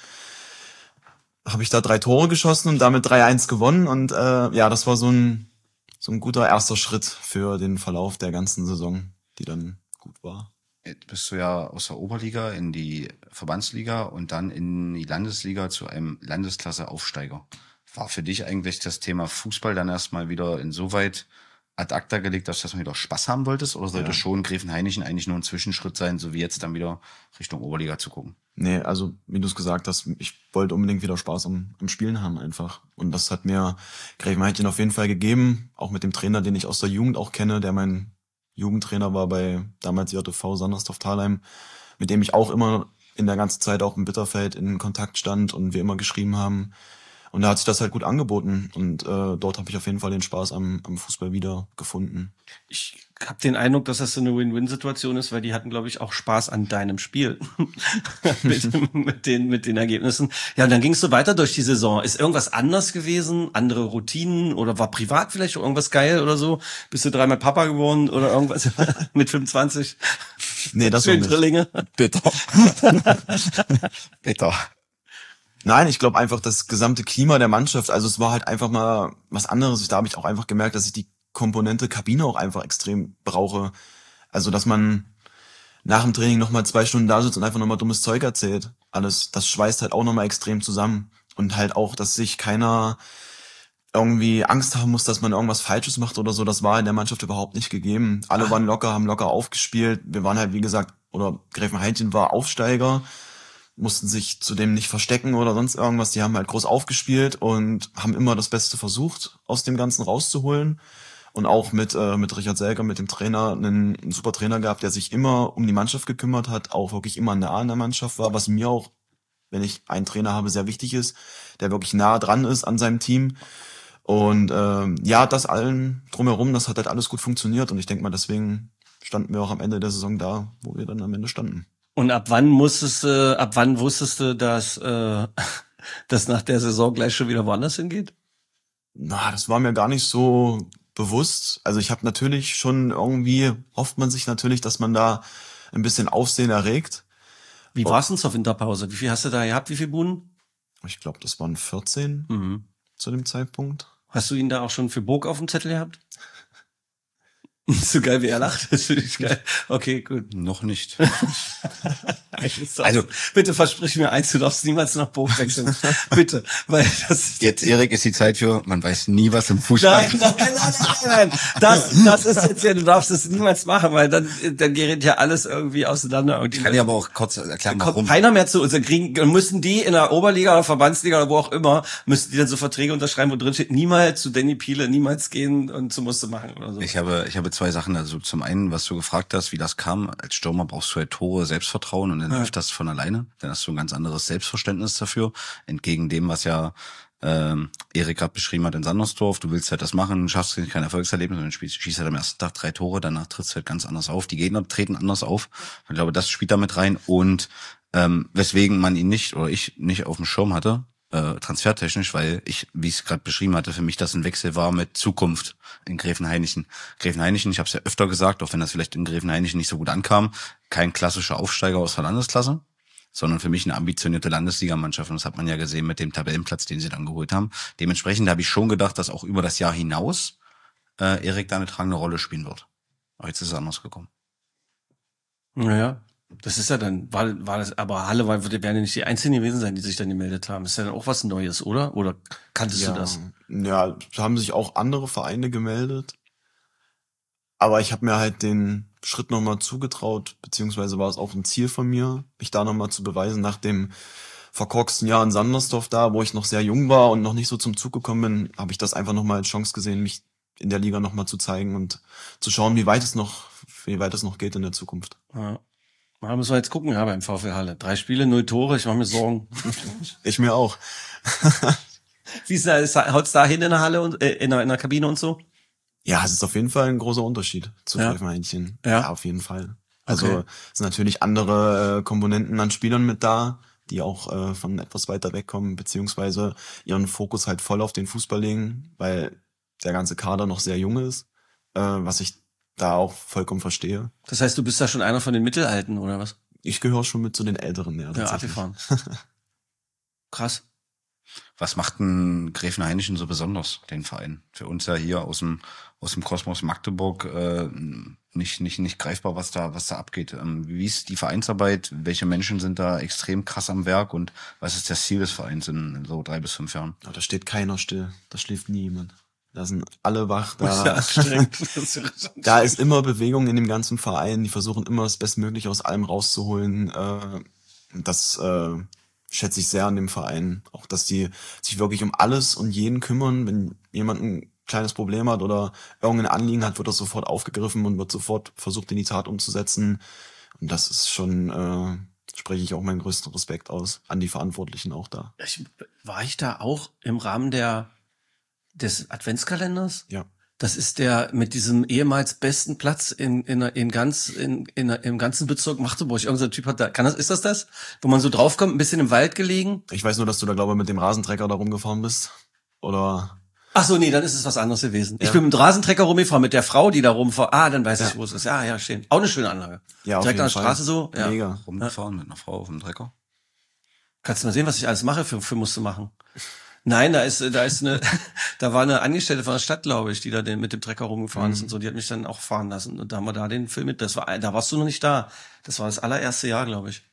F: habe ich da drei Tore geschossen und damit drei eins gewonnen und äh, ja, das war so ein so ein guter erster Schritt für den Verlauf der ganzen Saison, die dann gut war.
E: Jetzt bist du ja aus der Oberliga in die Verbandsliga und dann in die Landesliga zu einem Landesklasse-Aufsteiger. War für dich eigentlich das Thema Fußball dann erstmal wieder insoweit ad acta gelegt, dass du erstmal wieder Spaß haben wolltest? Oder sollte
F: Ja.
E: schon Gräfenhainichen eigentlich nur ein Zwischenschritt sein, so wie jetzt dann wieder Richtung Oberliga zu gucken?
F: Nee, also wie du es gesagt hast, ich wollte unbedingt wieder Spaß am, am Spielen haben einfach. Und das hat mir Gräfenhainchen auf jeden Fall gegeben, auch mit dem Trainer, den ich aus der Jugend auch kenne, der mein Jugendtrainer war bei damals J V Sandersdorf-Thalheim, mit dem ich auch immer in der ganzen Zeit auch im Bitterfeld in Kontakt stand und wir immer geschrieben haben. Und da hat sich das halt gut angeboten und äh, dort habe ich auf jeden Fall den Spaß am, am Fußball wieder gefunden.
A: Ich habe den Eindruck, dass das so eine Win-Win-Situation ist, weil die hatten, glaube ich, auch Spaß an deinem Spiel mit, mit den mit den Ergebnissen. Ja, und dann ging es so weiter durch die Saison. Ist irgendwas anders gewesen? Andere Routinen? Oder war privat vielleicht irgendwas geil oder so? Bist du dreimal Papa geworden oder irgendwas mit fünfundzwanzig?
F: Nee, das war
A: Schön
F: nicht.
A: Drillinge.
E: Bitter. Bitter.
F: Nein, ich glaube einfach das gesamte Klima der Mannschaft, also es war halt einfach mal was anderes. Da habe ich auch einfach gemerkt, dass ich die Komponente Kabine auch einfach extrem brauche. Also dass man nach dem Training nochmal zwei Stunden da sitzt und einfach nochmal dummes Zeug erzählt. Alles, das schweißt halt auch nochmal extrem zusammen. Und halt auch, dass sich keiner irgendwie Angst haben muss, dass man irgendwas Falsches macht oder so. Das war in der Mannschaft überhaupt nicht gegeben. Alle waren locker, haben locker aufgespielt. Wir waren halt, wie gesagt, oder Gräfenhainchen war Aufsteiger, mussten sich zudem nicht verstecken oder sonst irgendwas. Die haben halt groß aufgespielt und haben immer das Beste versucht, aus dem Ganzen rauszuholen. Und auch mit äh, mit Richard Selger, mit dem Trainer, einen, einen super Trainer gehabt, der sich immer um die Mannschaft gekümmert hat, auch wirklich immer nah an der Mannschaft war, was mir auch, wenn ich einen Trainer habe, sehr wichtig ist, der wirklich nah dran ist an seinem Team. Und ähm, ja, das allen drumherum, das hat halt alles gut funktioniert. Und ich denke mal, deswegen standen wir auch am Ende der Saison da, wo wir dann am Ende standen.
A: Und ab wann musstest du, ab wann wusstest du, dass äh, dass nach der Saison gleich schon wieder woanders hingeht?
F: Na, das war mir gar nicht so bewusst. Also ich habe natürlich schon irgendwie, hofft man sich natürlich, dass man da ein bisschen Aufsehen erregt.
A: Wie war's denn zur Winterpause? Wie viel hast du da gehabt? Wie viel Buden?
F: Ich glaube, das waren vierzehn
A: Mhm.
F: zu dem Zeitpunkt.
A: Hast du ihn da auch schon für Burg auf dem Zettel gehabt? So geil, wie er lacht. Das finde ich geil. Okay, gut.
E: Noch nicht.
A: Also, bitte versprich mir eins, du darfst niemals nach Bochum wechseln. Bitte, weil das
E: Jetzt, Erik, ist die Zeit für, man weiß nie, was im Fußball
A: Nein, nein, nein, nein, nein, nein. Das, das ist jetzt ja, du darfst es niemals machen, weil dann, dann gerät ja alles irgendwie auseinander. Und
E: Ich kann dir aber auch kurz erklären,
A: kommt
E: warum.
A: keiner mehr zu uns. Dann kriegen, dann müssen die in der Oberliga oder Verbandsliga oder wo auch immer, müssen die dann so Verträge unterschreiben, wo drin steht, niemals zu Danny Piele, niemals gehen und so musst du machen oder so.
E: Ich habe, ich habe zwei Sachen. Also zum einen, was du gefragt hast, wie das kam. Als Stürmer brauchst du halt Tore, Selbstvertrauen und dann
A: Ja.
E: läuft das von alleine. Dann hast du ein ganz anderes Selbstverständnis dafür. Entgegen dem, was ja ähm, Erik gerade beschrieben hat in Sandersdorf. Du willst halt das machen, schaffst kein Erfolgserlebnis und dann spielst, schießt halt am ersten Tag drei Tore, danach trittst du halt ganz anders auf. Die Gegner treten anders auf. Ich glaube, das spielt damit rein. Und ähm, weswegen man ihn nicht oder ich nicht auf dem Schirm hatte, äh, transfertechnisch, weil ich, wie ich es gerade beschrieben hatte, für mich das ein Wechsel war mit Zukunft in Gräfenhainichen. Gräfenhainichen, ich habe es ja öfter gesagt, auch wenn das vielleicht in Gräfenhainichen nicht so gut ankam, kein klassischer Aufsteiger aus der Landesklasse, sondern für mich eine ambitionierte Landesligamannschaft. Und das hat man ja gesehen mit dem Tabellenplatz, den sie dann geholt haben. Dementsprechend habe ich schon gedacht, dass auch über das Jahr hinaus äh, Erik da eine tragende Rolle spielen wird. Aber jetzt ist es anders gekommen.
A: Naja, das ist ja dann, war, war das, aber Halle war, werden ja nicht die Einzigen gewesen sein, die sich dann gemeldet haben. Ist ja dann auch was Neues, oder? Oder kanntest
F: ja,
A: du das?
F: Ja, da haben sich auch andere Vereine gemeldet. Aber ich habe mir halt den Schritt nochmal zugetraut, beziehungsweise war es auch ein Ziel von mir, mich da nochmal zu beweisen nach dem verkorksten Jahr in Sandersdorf da, wo ich noch sehr jung war und noch nicht so zum Zug gekommen bin, habe ich das einfach nochmal als Chance gesehen, mich in der Liga nochmal zu zeigen und zu schauen, wie weit es noch, wie weit es noch geht in der Zukunft.
A: Ja. Da müssen wir jetzt gucken, ja, beim VfL Halle. Drei Spiele, null Tore, ich mache mir Sorgen.
F: Ich mir auch.
A: Wie ist da, haut's da hin in der Halle und äh, in, der, in der Kabine und so?
F: Ja, es ist auf jeden Fall ein großer Unterschied zu
A: Ja.
F: Gräfenhainichen.
A: Ja.
F: Ja, auf jeden Fall. Also
A: Okay.
F: es sind natürlich andere äh, Komponenten an Spielern mit da, die auch äh, von etwas weiter wegkommen, beziehungsweise ihren Fokus halt voll auf den Fußball legen, weil der ganze Kader noch sehr jung ist, äh, was ich da auch vollkommen verstehe.
A: Das heißt, du bist da schon einer von den Mittelalten, oder was?
F: Ich gehöre schon mit zu den Älteren, ja.
A: Ja,
F: tatsächlich.
A: abgefahren. Krass.
E: Was macht denn Gräfenhainichen so besonders, den Verein? Für uns ja hier aus dem aus dem Kosmos Magdeburg äh, nicht nicht nicht greifbar, was da was da abgeht. Ähm, wie ist die Vereinsarbeit? Welche Menschen sind da extrem krass am Werk und was ist das Ziel des Vereins in, in so drei bis fünf Jahren?
F: Ja, da steht keiner still, da schläft niemand. Da sind alle wach,
A: Das ist ja
F: da,
A: anstrengend. Das ist ja
F: da ist immer Bewegung in dem ganzen Verein. Die versuchen immer das Bestmögliche aus allem rauszuholen. Äh, das äh, schätze ich sehr an dem Verein. Auch, dass die sich wirklich um alles und jeden kümmern. Wenn jemand ein kleines Problem hat oder irgendein Anliegen hat, wird das sofort aufgegriffen und wird sofort versucht, in die Tat umzusetzen. Und das ist schon, äh, spreche ich auch meinen größten Respekt aus an die Verantwortlichen auch da.
A: Ich, war ich da auch im Rahmen der des Adventskalenders?
F: Ja.
A: Das ist der mit diesem ehemals besten Platz in in in ganz in, in im ganzen Bezirk Magdeburg. Irgendein Typ hat da, kann das ist das das, wo man so draufkommt, ein bisschen im Wald gelegen?
F: Ich weiß nur, dass du da, glaube ich, mit dem Rasentrecker da rumgefahren bist. Oder
A: Ach so, nee, dann ist es was anderes gewesen.
F: Ja.
A: Ich bin mit dem Rasentrecker rumgefahren, mit der Frau, die da rumfährt. Ah, dann weiß
F: Ja.
A: ich, wo es ist. Ja, ja, stehen. Auch eine schöne Anlage.
F: ja, auf
A: Direkt
F: jeden
A: an der
F: Fall.
A: Straße so. Ja.
F: Mega.
E: Rumgefahren mit einer Frau auf dem Trecker?
A: Kannst du mal sehen, was ich alles mache, für, für musst du machen. Nein, da ist, da ist eine, da war eine Angestellte von der Stadt, glaube ich, die da den, mit dem Trecker rumgefahren ist und so. Die hat mich dann auch fahren lassen. Und da haben wir da den Film mit. Das war, da warst du noch nicht da. Das war das allererste Jahr, glaube ich.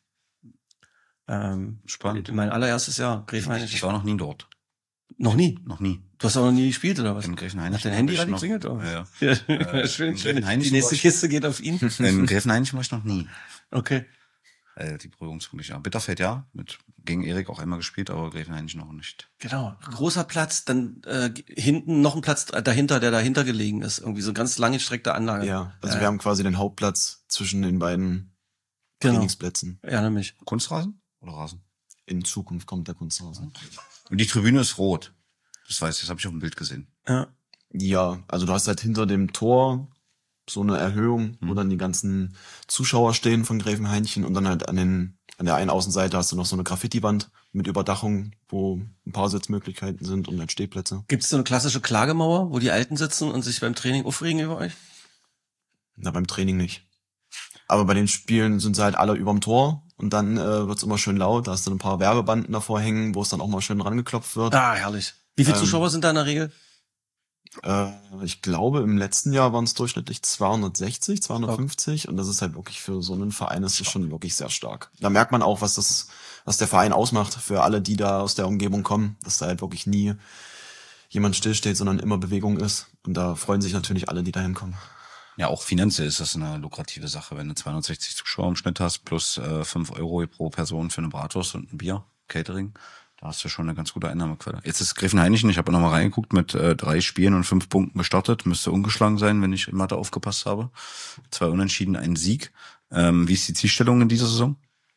A: Ähm,
E: Spannend.
A: Mein allererstes Jahr,
E: Ich,
A: Gräfenhainichen.
E: ich war noch nie dort.
A: Noch nie.
E: Noch nie.
A: Du hast auch noch nie gespielt, oder was?
E: In Gräfenhainichen.
A: Hat dein Handy
E: hab
A: gerade
E: ich
A: geklingelt?
E: noch-
A: oder?
E: Ja,
A: Ja,
E: Äh,
A: schön,
E: in
A: schön.
E: Gräfenhainichen
A: Die nächste
E: war ich-
A: Kiste geht auf ihn.
E: ja. In Gräfenhainichen war ich noch nie.
A: Okay.
E: Äh, die Berührungspunkte, ja. Bitterfeld, ja. Mit, gegen Erik auch einmal gespielt, aber Gräfenhainichen noch nicht.
A: Genau. Großer Platz, dann äh, hinten noch ein Platz dahinter, der dahinter gelegen ist. Irgendwie so eine ganz lange gestreckte Anlage.
F: Ja, also
A: Ja.
F: wir haben quasi den Hauptplatz zwischen den beiden
A: Genau.
F: Trainingsplätzen.
A: Ja, nämlich.
E: Kunstrasen oder Rasen?
F: In Zukunft kommt der Kunstrasen.
E: Und die Tribüne ist rot. Das weiß ich, das habe ich auf dem Bild gesehen.
A: Ja.
F: Ja, also du hast halt hinter dem Tor so eine Erhöhung, wo
E: Hm.
F: dann die ganzen Zuschauer stehen von Gräfenhainichen und dann halt an den an der einen Außenseite hast du noch so eine Graffiti-Wand mit Überdachung, wo ein paar Sitzmöglichkeiten sind und halt Stehplätze.
A: Gibt es so eine klassische Klagemauer, wo die Alten sitzen und sich beim Training aufregen über euch?
F: Na, beim Training nicht. Aber bei den Spielen sind sie halt alle überm Tor und dann äh, wird's immer schön laut. Da hast du ein paar Werbebanden davor hängen, wo es dann auch mal schön rangeklopft wird.
A: Ah, herrlich. Wie viele
F: Ähm,
A: Zuschauer sind da in der Regel?
F: Äh, ich glaube, im letzten Jahr waren es durchschnittlich zweihundertsechzig, zweihundertfünfzig und das ist halt wirklich für so einen Verein ist das schon wirklich sehr stark. Da merkt man auch, was das, was der Verein ausmacht für alle, die da aus der Umgebung kommen, dass da halt wirklich nie jemand stillsteht, sondern immer Bewegung ist. Und da freuen sich natürlich alle, die da hinkommen.
E: Ja, auch finanziell ist das eine lukrative Sache, wenn du zweihundertsechzig Zuschauer im Schnitt hast, plus äh, fünf Euro pro Person für eine Bratwurst und ein Bier, Catering. Da hast du schon eine ganz gute Einnahmequelle. Jetzt ist Gräfenhainichen, ich habe noch mal reingeguckt, mit äh, drei Spielen und fünf Punkten gestartet. Müsste ungeschlagen sein, wenn ich in Mathe aufgepasst habe. Zwei Unentschieden, ein Sieg. Ähm, wie ist die Zielstellung in dieser Saison?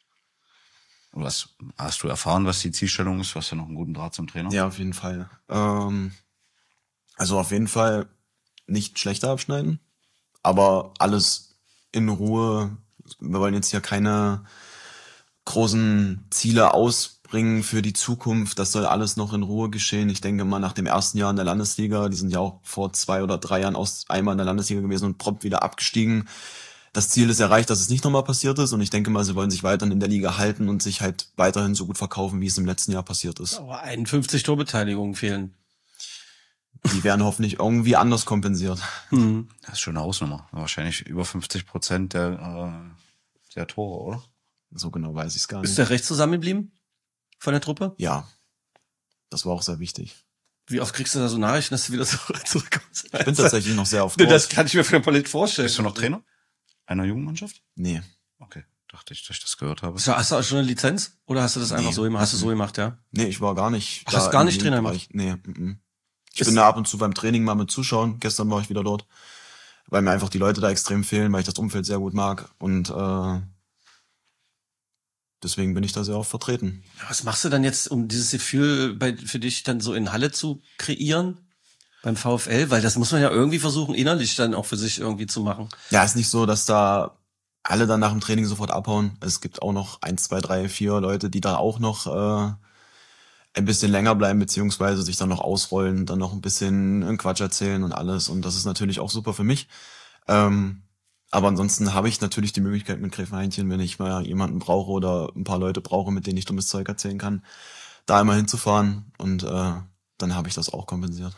E: Was hast du erfahren, was die Zielstellung ist? Du hast ja noch einen guten Draht zum Trainer.
F: Ja, auf jeden Fall. Ähm, also auf jeden Fall nicht schlechter abschneiden, aber alles in Ruhe. Wir wollen jetzt hier keine großen Ziele ausbringen für die Zukunft. Das soll alles noch in Ruhe geschehen. Ich denke mal, nach dem ersten Jahr in der Landesliga, die sind ja auch vor zwei oder drei Jahren aus einmal in der Landesliga gewesen und prompt wieder abgestiegen. Das Ziel ist erreicht, dass es nicht nochmal passiert ist und ich denke mal, sie wollen sich weiterhin in der Liga halten und sich halt weiterhin so gut verkaufen, wie es im letzten Jahr passiert ist.
A: Aber einundfünfzig Torbeteiligungen fehlen.
F: Die werden hoffentlich irgendwie anders kompensiert.
A: Hm.
E: Das ist schon eine Hausnummer. Wahrscheinlich über fünfzig Prozent der, äh, der Tore, oder?
F: So genau weiß ich es gar nicht.
A: Ist der recht zusammengeblieben von der Truppe?
F: Ja, das war auch sehr wichtig.
A: Wie oft kriegst du da so Nachrichten, dass du wieder so zurückkommst?
F: Ich bin tatsächlich noch sehr oft
A: Nee,
F: dort.
A: das kann ich mir für ein Palett vorstellen.
E: Bist du noch Trainer einer Jugendmannschaft?
F: Nee,
E: Okay, dachte ich, dass ich das gehört habe.
A: Hast du auch schon eine Lizenz? Oder hast du das einfach
F: Nee.
A: so gemacht? Hast du so gemacht, ja?
F: nee, ich war gar nicht.
A: Ach,
F: da
A: hast du gar
F: im
A: nicht Trainer
F: Jugendbereich. Nee, mm-mm. Ich
A: Ist-
F: bin da ab und zu beim Training mal mit zuschauen. Gestern war ich wieder dort, weil mir einfach die Leute da extrem fehlen, weil ich das Umfeld sehr gut mag und äh, deswegen bin ich da sehr oft vertreten.
A: Was machst du dann jetzt, um dieses Gefühl bei, für dich dann so in Halle zu kreieren? Beim VfL? Weil das muss man ja irgendwie versuchen, innerlich dann auch für sich irgendwie zu machen.
F: Ja, ist nicht so, dass da alle dann nach dem Training sofort abhauen. Es gibt auch noch eins, zwei, drei, vier Leute, die da auch noch äh, ein bisschen länger bleiben, beziehungsweise sich dann noch ausrollen, dann noch ein bisschen einen Quatsch erzählen und alles. Und das ist natürlich auch super für mich. Ähm, aber ansonsten habe ich natürlich die Möglichkeit mit Gräfenhainichen, wenn ich mal jemanden brauche oder ein paar Leute brauche, mit denen ich dummes Zeug erzählen kann, da einmal hinzufahren. Und äh, dann habe ich das auch kompensiert.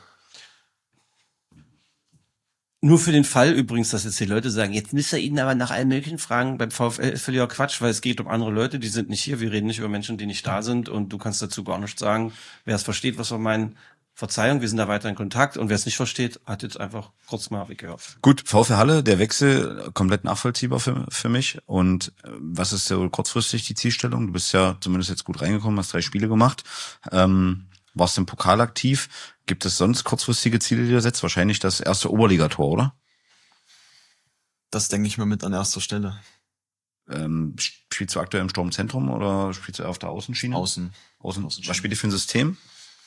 A: Nur für den Fall übrigens, dass jetzt die Leute sagen, jetzt müsst ihr ihn aber nach allen möglichen Fragen. Beim VfL ist völliger Quatsch, weil es geht um andere Leute, die sind nicht hier. Wir reden nicht über Menschen, die nicht da sind und du kannst dazu gar nichts sagen. Wer es versteht, was wir meinen, Verzeihung, wir sind da weiter in Kontakt und wer es nicht versteht, hat jetzt einfach kurz mal weggehört.
E: Gut, VfL Halle, der Wechsel komplett nachvollziehbar für, für mich. Und äh, was ist so kurzfristig die Zielstellung? Du bist ja zumindest jetzt gut reingekommen, hast drei Spiele gemacht, ähm, warst im Pokal aktiv. Gibt es sonst kurzfristige Ziele, die du setzt? Wahrscheinlich das erste Oberligator, oder?
F: Das denke ich mir mit an erster Stelle.
E: Ähm, spielst du aktuell im Sturmzentrum oder spielst du auf der Außenschiene?
F: Außen.
E: Außen.
F: Außenschiene.
E: Was spielt ihr für ein System?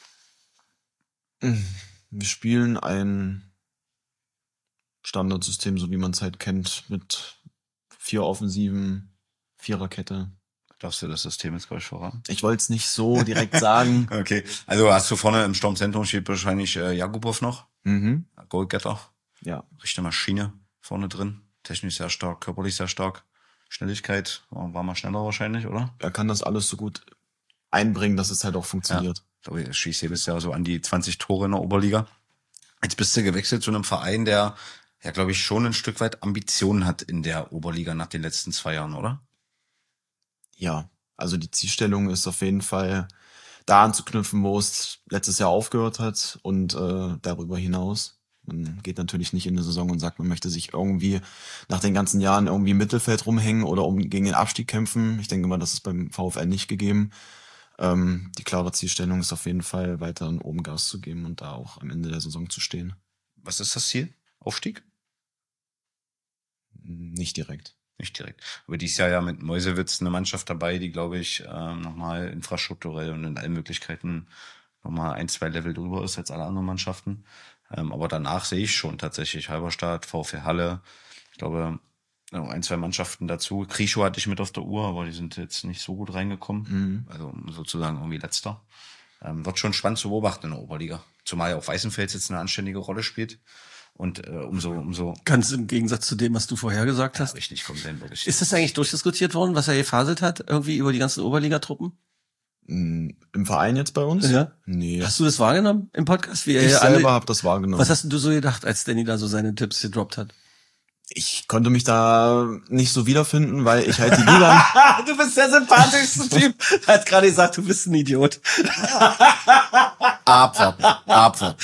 F: Wir spielen ein Standardsystem, so wie man es halt kennt, mit vier Offensiven, Viererkette.
E: Darfst du das System jetzt gleich verraten?
F: Ich wollte es nicht so direkt sagen.
E: Okay, also hast du vorne im Sturmzentrum steht wahrscheinlich äh, Jakubov noch,
F: Mhm.
E: Goalgetter,
F: Ja.
E: richtige Maschine vorne drin, technisch sehr stark, körperlich sehr stark, Schnelligkeit war, war mal schneller wahrscheinlich, oder?
F: Er kann das alles so gut einbringen, dass es halt auch funktioniert.
E: Ich glaube, er schießt jedes Jahr so an die zwanzig Tore in der Oberliga. Jetzt bist du gewechselt zu einem Verein, der ja, glaube ich, schon ein Stück weit Ambitionen hat in der Oberliga nach den letzten zwei Jahren, oder?
F: Ja, also die Zielstellung ist auf jeden Fall da anzuknüpfen, wo es letztes Jahr aufgehört hat und äh, darüber hinaus. Man geht natürlich nicht in eine Saison und sagt, man möchte sich irgendwie nach den ganzen Jahren irgendwie im Mittelfeld rumhängen oder um gegen den Abstieg kämpfen. Ich denke mal, das ist beim VfL nicht gegeben. Ähm, die klare Zielstellung ist auf jeden Fall, weiter oben Gas zu geben und da auch am Ende der Saison zu stehen.
E: Was ist das Ziel? Aufstieg?
F: Nicht direkt.
E: Nicht direkt. Aber dieses Jahr ja mit Meuselwitz eine Mannschaft dabei, die, glaube ich, ähm, nochmal infrastrukturell und in allen Möglichkeiten nochmal ein, zwei Level drüber ist als alle anderen Mannschaften. Ähm, aber danach sehe ich schon tatsächlich Halberstadt, VfL Halle, ich glaube, noch ein, zwei Mannschaften dazu. Krischow hatte ich mit auf der Uhr, aber die sind jetzt nicht so gut reingekommen.
F: Mhm.
E: Also sozusagen irgendwie letzter. Ähm, wird schon spannend zu beobachten in der Oberliga. Zumal ja auch Weißenfels jetzt eine anständige Rolle spielt. Und äh, umso, umso
A: Ganz im Gegensatz zu dem, was du vorher gesagt hast.
E: richtig kommt dann wirklich.
A: Ist das eigentlich durchdiskutiert worden, was er gefaselt hat, irgendwie über die ganzen Oberligatruppen?
F: Im Verein jetzt bei uns?
A: Ja.
F: Nee.
A: Hast du das wahrgenommen im Podcast? Wie
F: ich
A: ihr
F: selber
A: alle,
F: habe das wahrgenommen.
A: was hast denn du so gedacht, als Danny da so seine Tipps gedroppt hat?
F: Ich konnte mich da nicht so wiederfinden, weil ich halt die Liga...
A: Du bist der sympathischste Typ. Er hat gerade gesagt, du bist ein Idiot.
E: Abwarten, abwarten.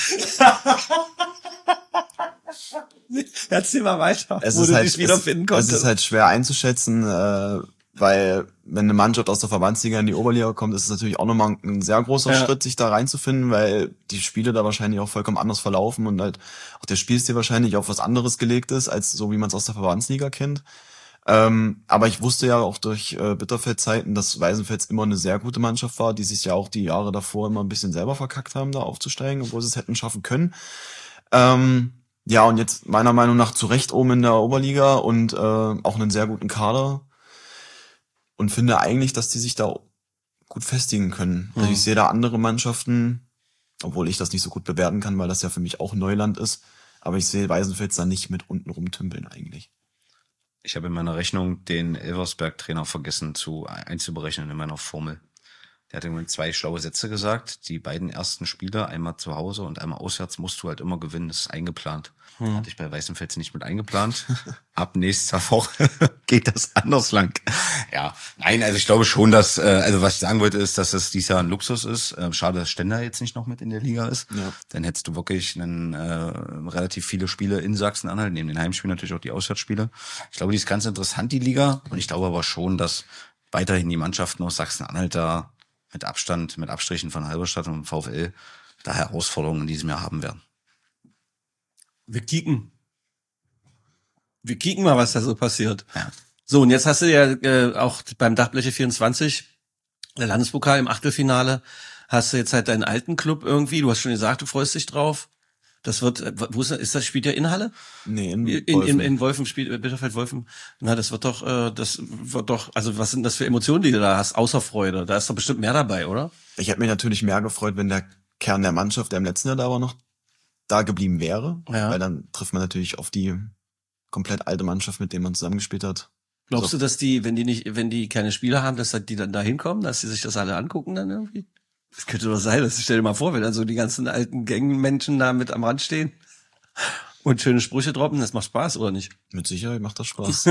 A: Erzähl mal weiter,
F: es
A: wo
F: ist
A: du
F: halt,
A: dich wiederfinden
F: es,
A: konntest.
F: es ist halt schwer einzuschätzen, äh, weil wenn eine Mannschaft aus der Verbandsliga in die Oberliga kommt, ist es natürlich auch nochmal ein sehr großer
A: Ja.
F: Schritt, sich da reinzufinden, weil die Spiele da wahrscheinlich auch vollkommen anders verlaufen und halt auch der Spielstil wahrscheinlich auf was anderes gelegt ist, als so wie man es aus der Verbandsliga kennt. Ähm, aber ich wusste ja auch durch äh, Bitterfeld-Zeiten, dass Weißenfels immer eine sehr gute Mannschaft war, die sich ja auch die Jahre davor immer ein bisschen selber verkackt haben, da aufzusteigen, obwohl sie es hätten schaffen können. Ähm, ja, und jetzt meiner Meinung nach zu Recht oben in der Oberliga und äh, auch einen sehr guten Kader. Und finde eigentlich, dass die sich da gut festigen können. Also ich sehe da andere Mannschaften, obwohl ich das nicht so gut bewerten kann, weil das ja für mich auch Neuland ist. Aber ich sehe Weißenfels da nicht mit unten rumtümpeln eigentlich.
E: Ich habe in meiner Rechnung den Elversberg-Trainer vergessen zu einzuberechnen in meiner Formel. Der hat irgendwie zwei schlaue Sätze gesagt. Die beiden ersten Spiele, einmal zu Hause und einmal auswärts, musst du halt immer gewinnen. Das ist eingeplant. Hm. Hatte ich bei Weißenfels nicht mit eingeplant. Ab nächster Woche geht das anders lang. Ja, nein, also ich glaube schon, dass, äh, also was ich sagen wollte, ist, dass das dieses Jahr ein Luxus ist. Äh, schade, dass Stender jetzt nicht noch mit in der Liga ist.
F: Ja.
E: Dann hättest du wirklich einen, äh, relativ viele Spiele in Sachsen-Anhalt, neben den Heimspielen natürlich auch die Auswärtsspiele. Ich glaube, die ist ganz interessant, die Liga. Und ich glaube aber schon, dass weiterhin die Mannschaften aus Sachsen-Anhalt da mit Abstand, mit Abstrichen von Halberstadt und VfL da Herausforderungen in diesem Jahr haben werden.
A: Wir kicken. Wir kicken mal, was da so passiert.
E: Ja.
A: So, und jetzt hast du ja äh, auch beim Dachbleche vierundzwanzig, der Landespokal im Achtelfinale, hast du jetzt halt deinen alten Club irgendwie, du hast schon gesagt, du freust dich drauf. Das wird, wo ist das, ist das spielt ja in Halle?
F: Nee, in
A: In,
F: Wolfen.
A: in, in Wolfen spielt, Bitterfeld-Wolfen. Na, das wird doch, äh, das wird doch, also was sind das für Emotionen, die du da hast, außer Freude? Da ist doch bestimmt mehr dabei, oder?
F: Ich hätte mich natürlich mehr gefreut, wenn der Kern der Mannschaft, der im letzten Jahr da war, noch da geblieben wäre.
A: Ja.
F: Weil dann trifft man natürlich auf die komplett alte Mannschaft, mit der man zusammengespielt hat.
A: Glaubst
F: So.
A: du, dass die, wenn die nicht, wenn die keine Spieler haben, dass die dann da hinkommen, dass die sich das alle angucken dann irgendwie? Das könnte doch sein, das stell dir mal vor, wenn dann so die ganzen alten Gangmenschen da mit am Rand stehen und schöne Sprüche droppen, das macht Spaß, oder nicht?
F: Mit Sicherheit macht das Spaß.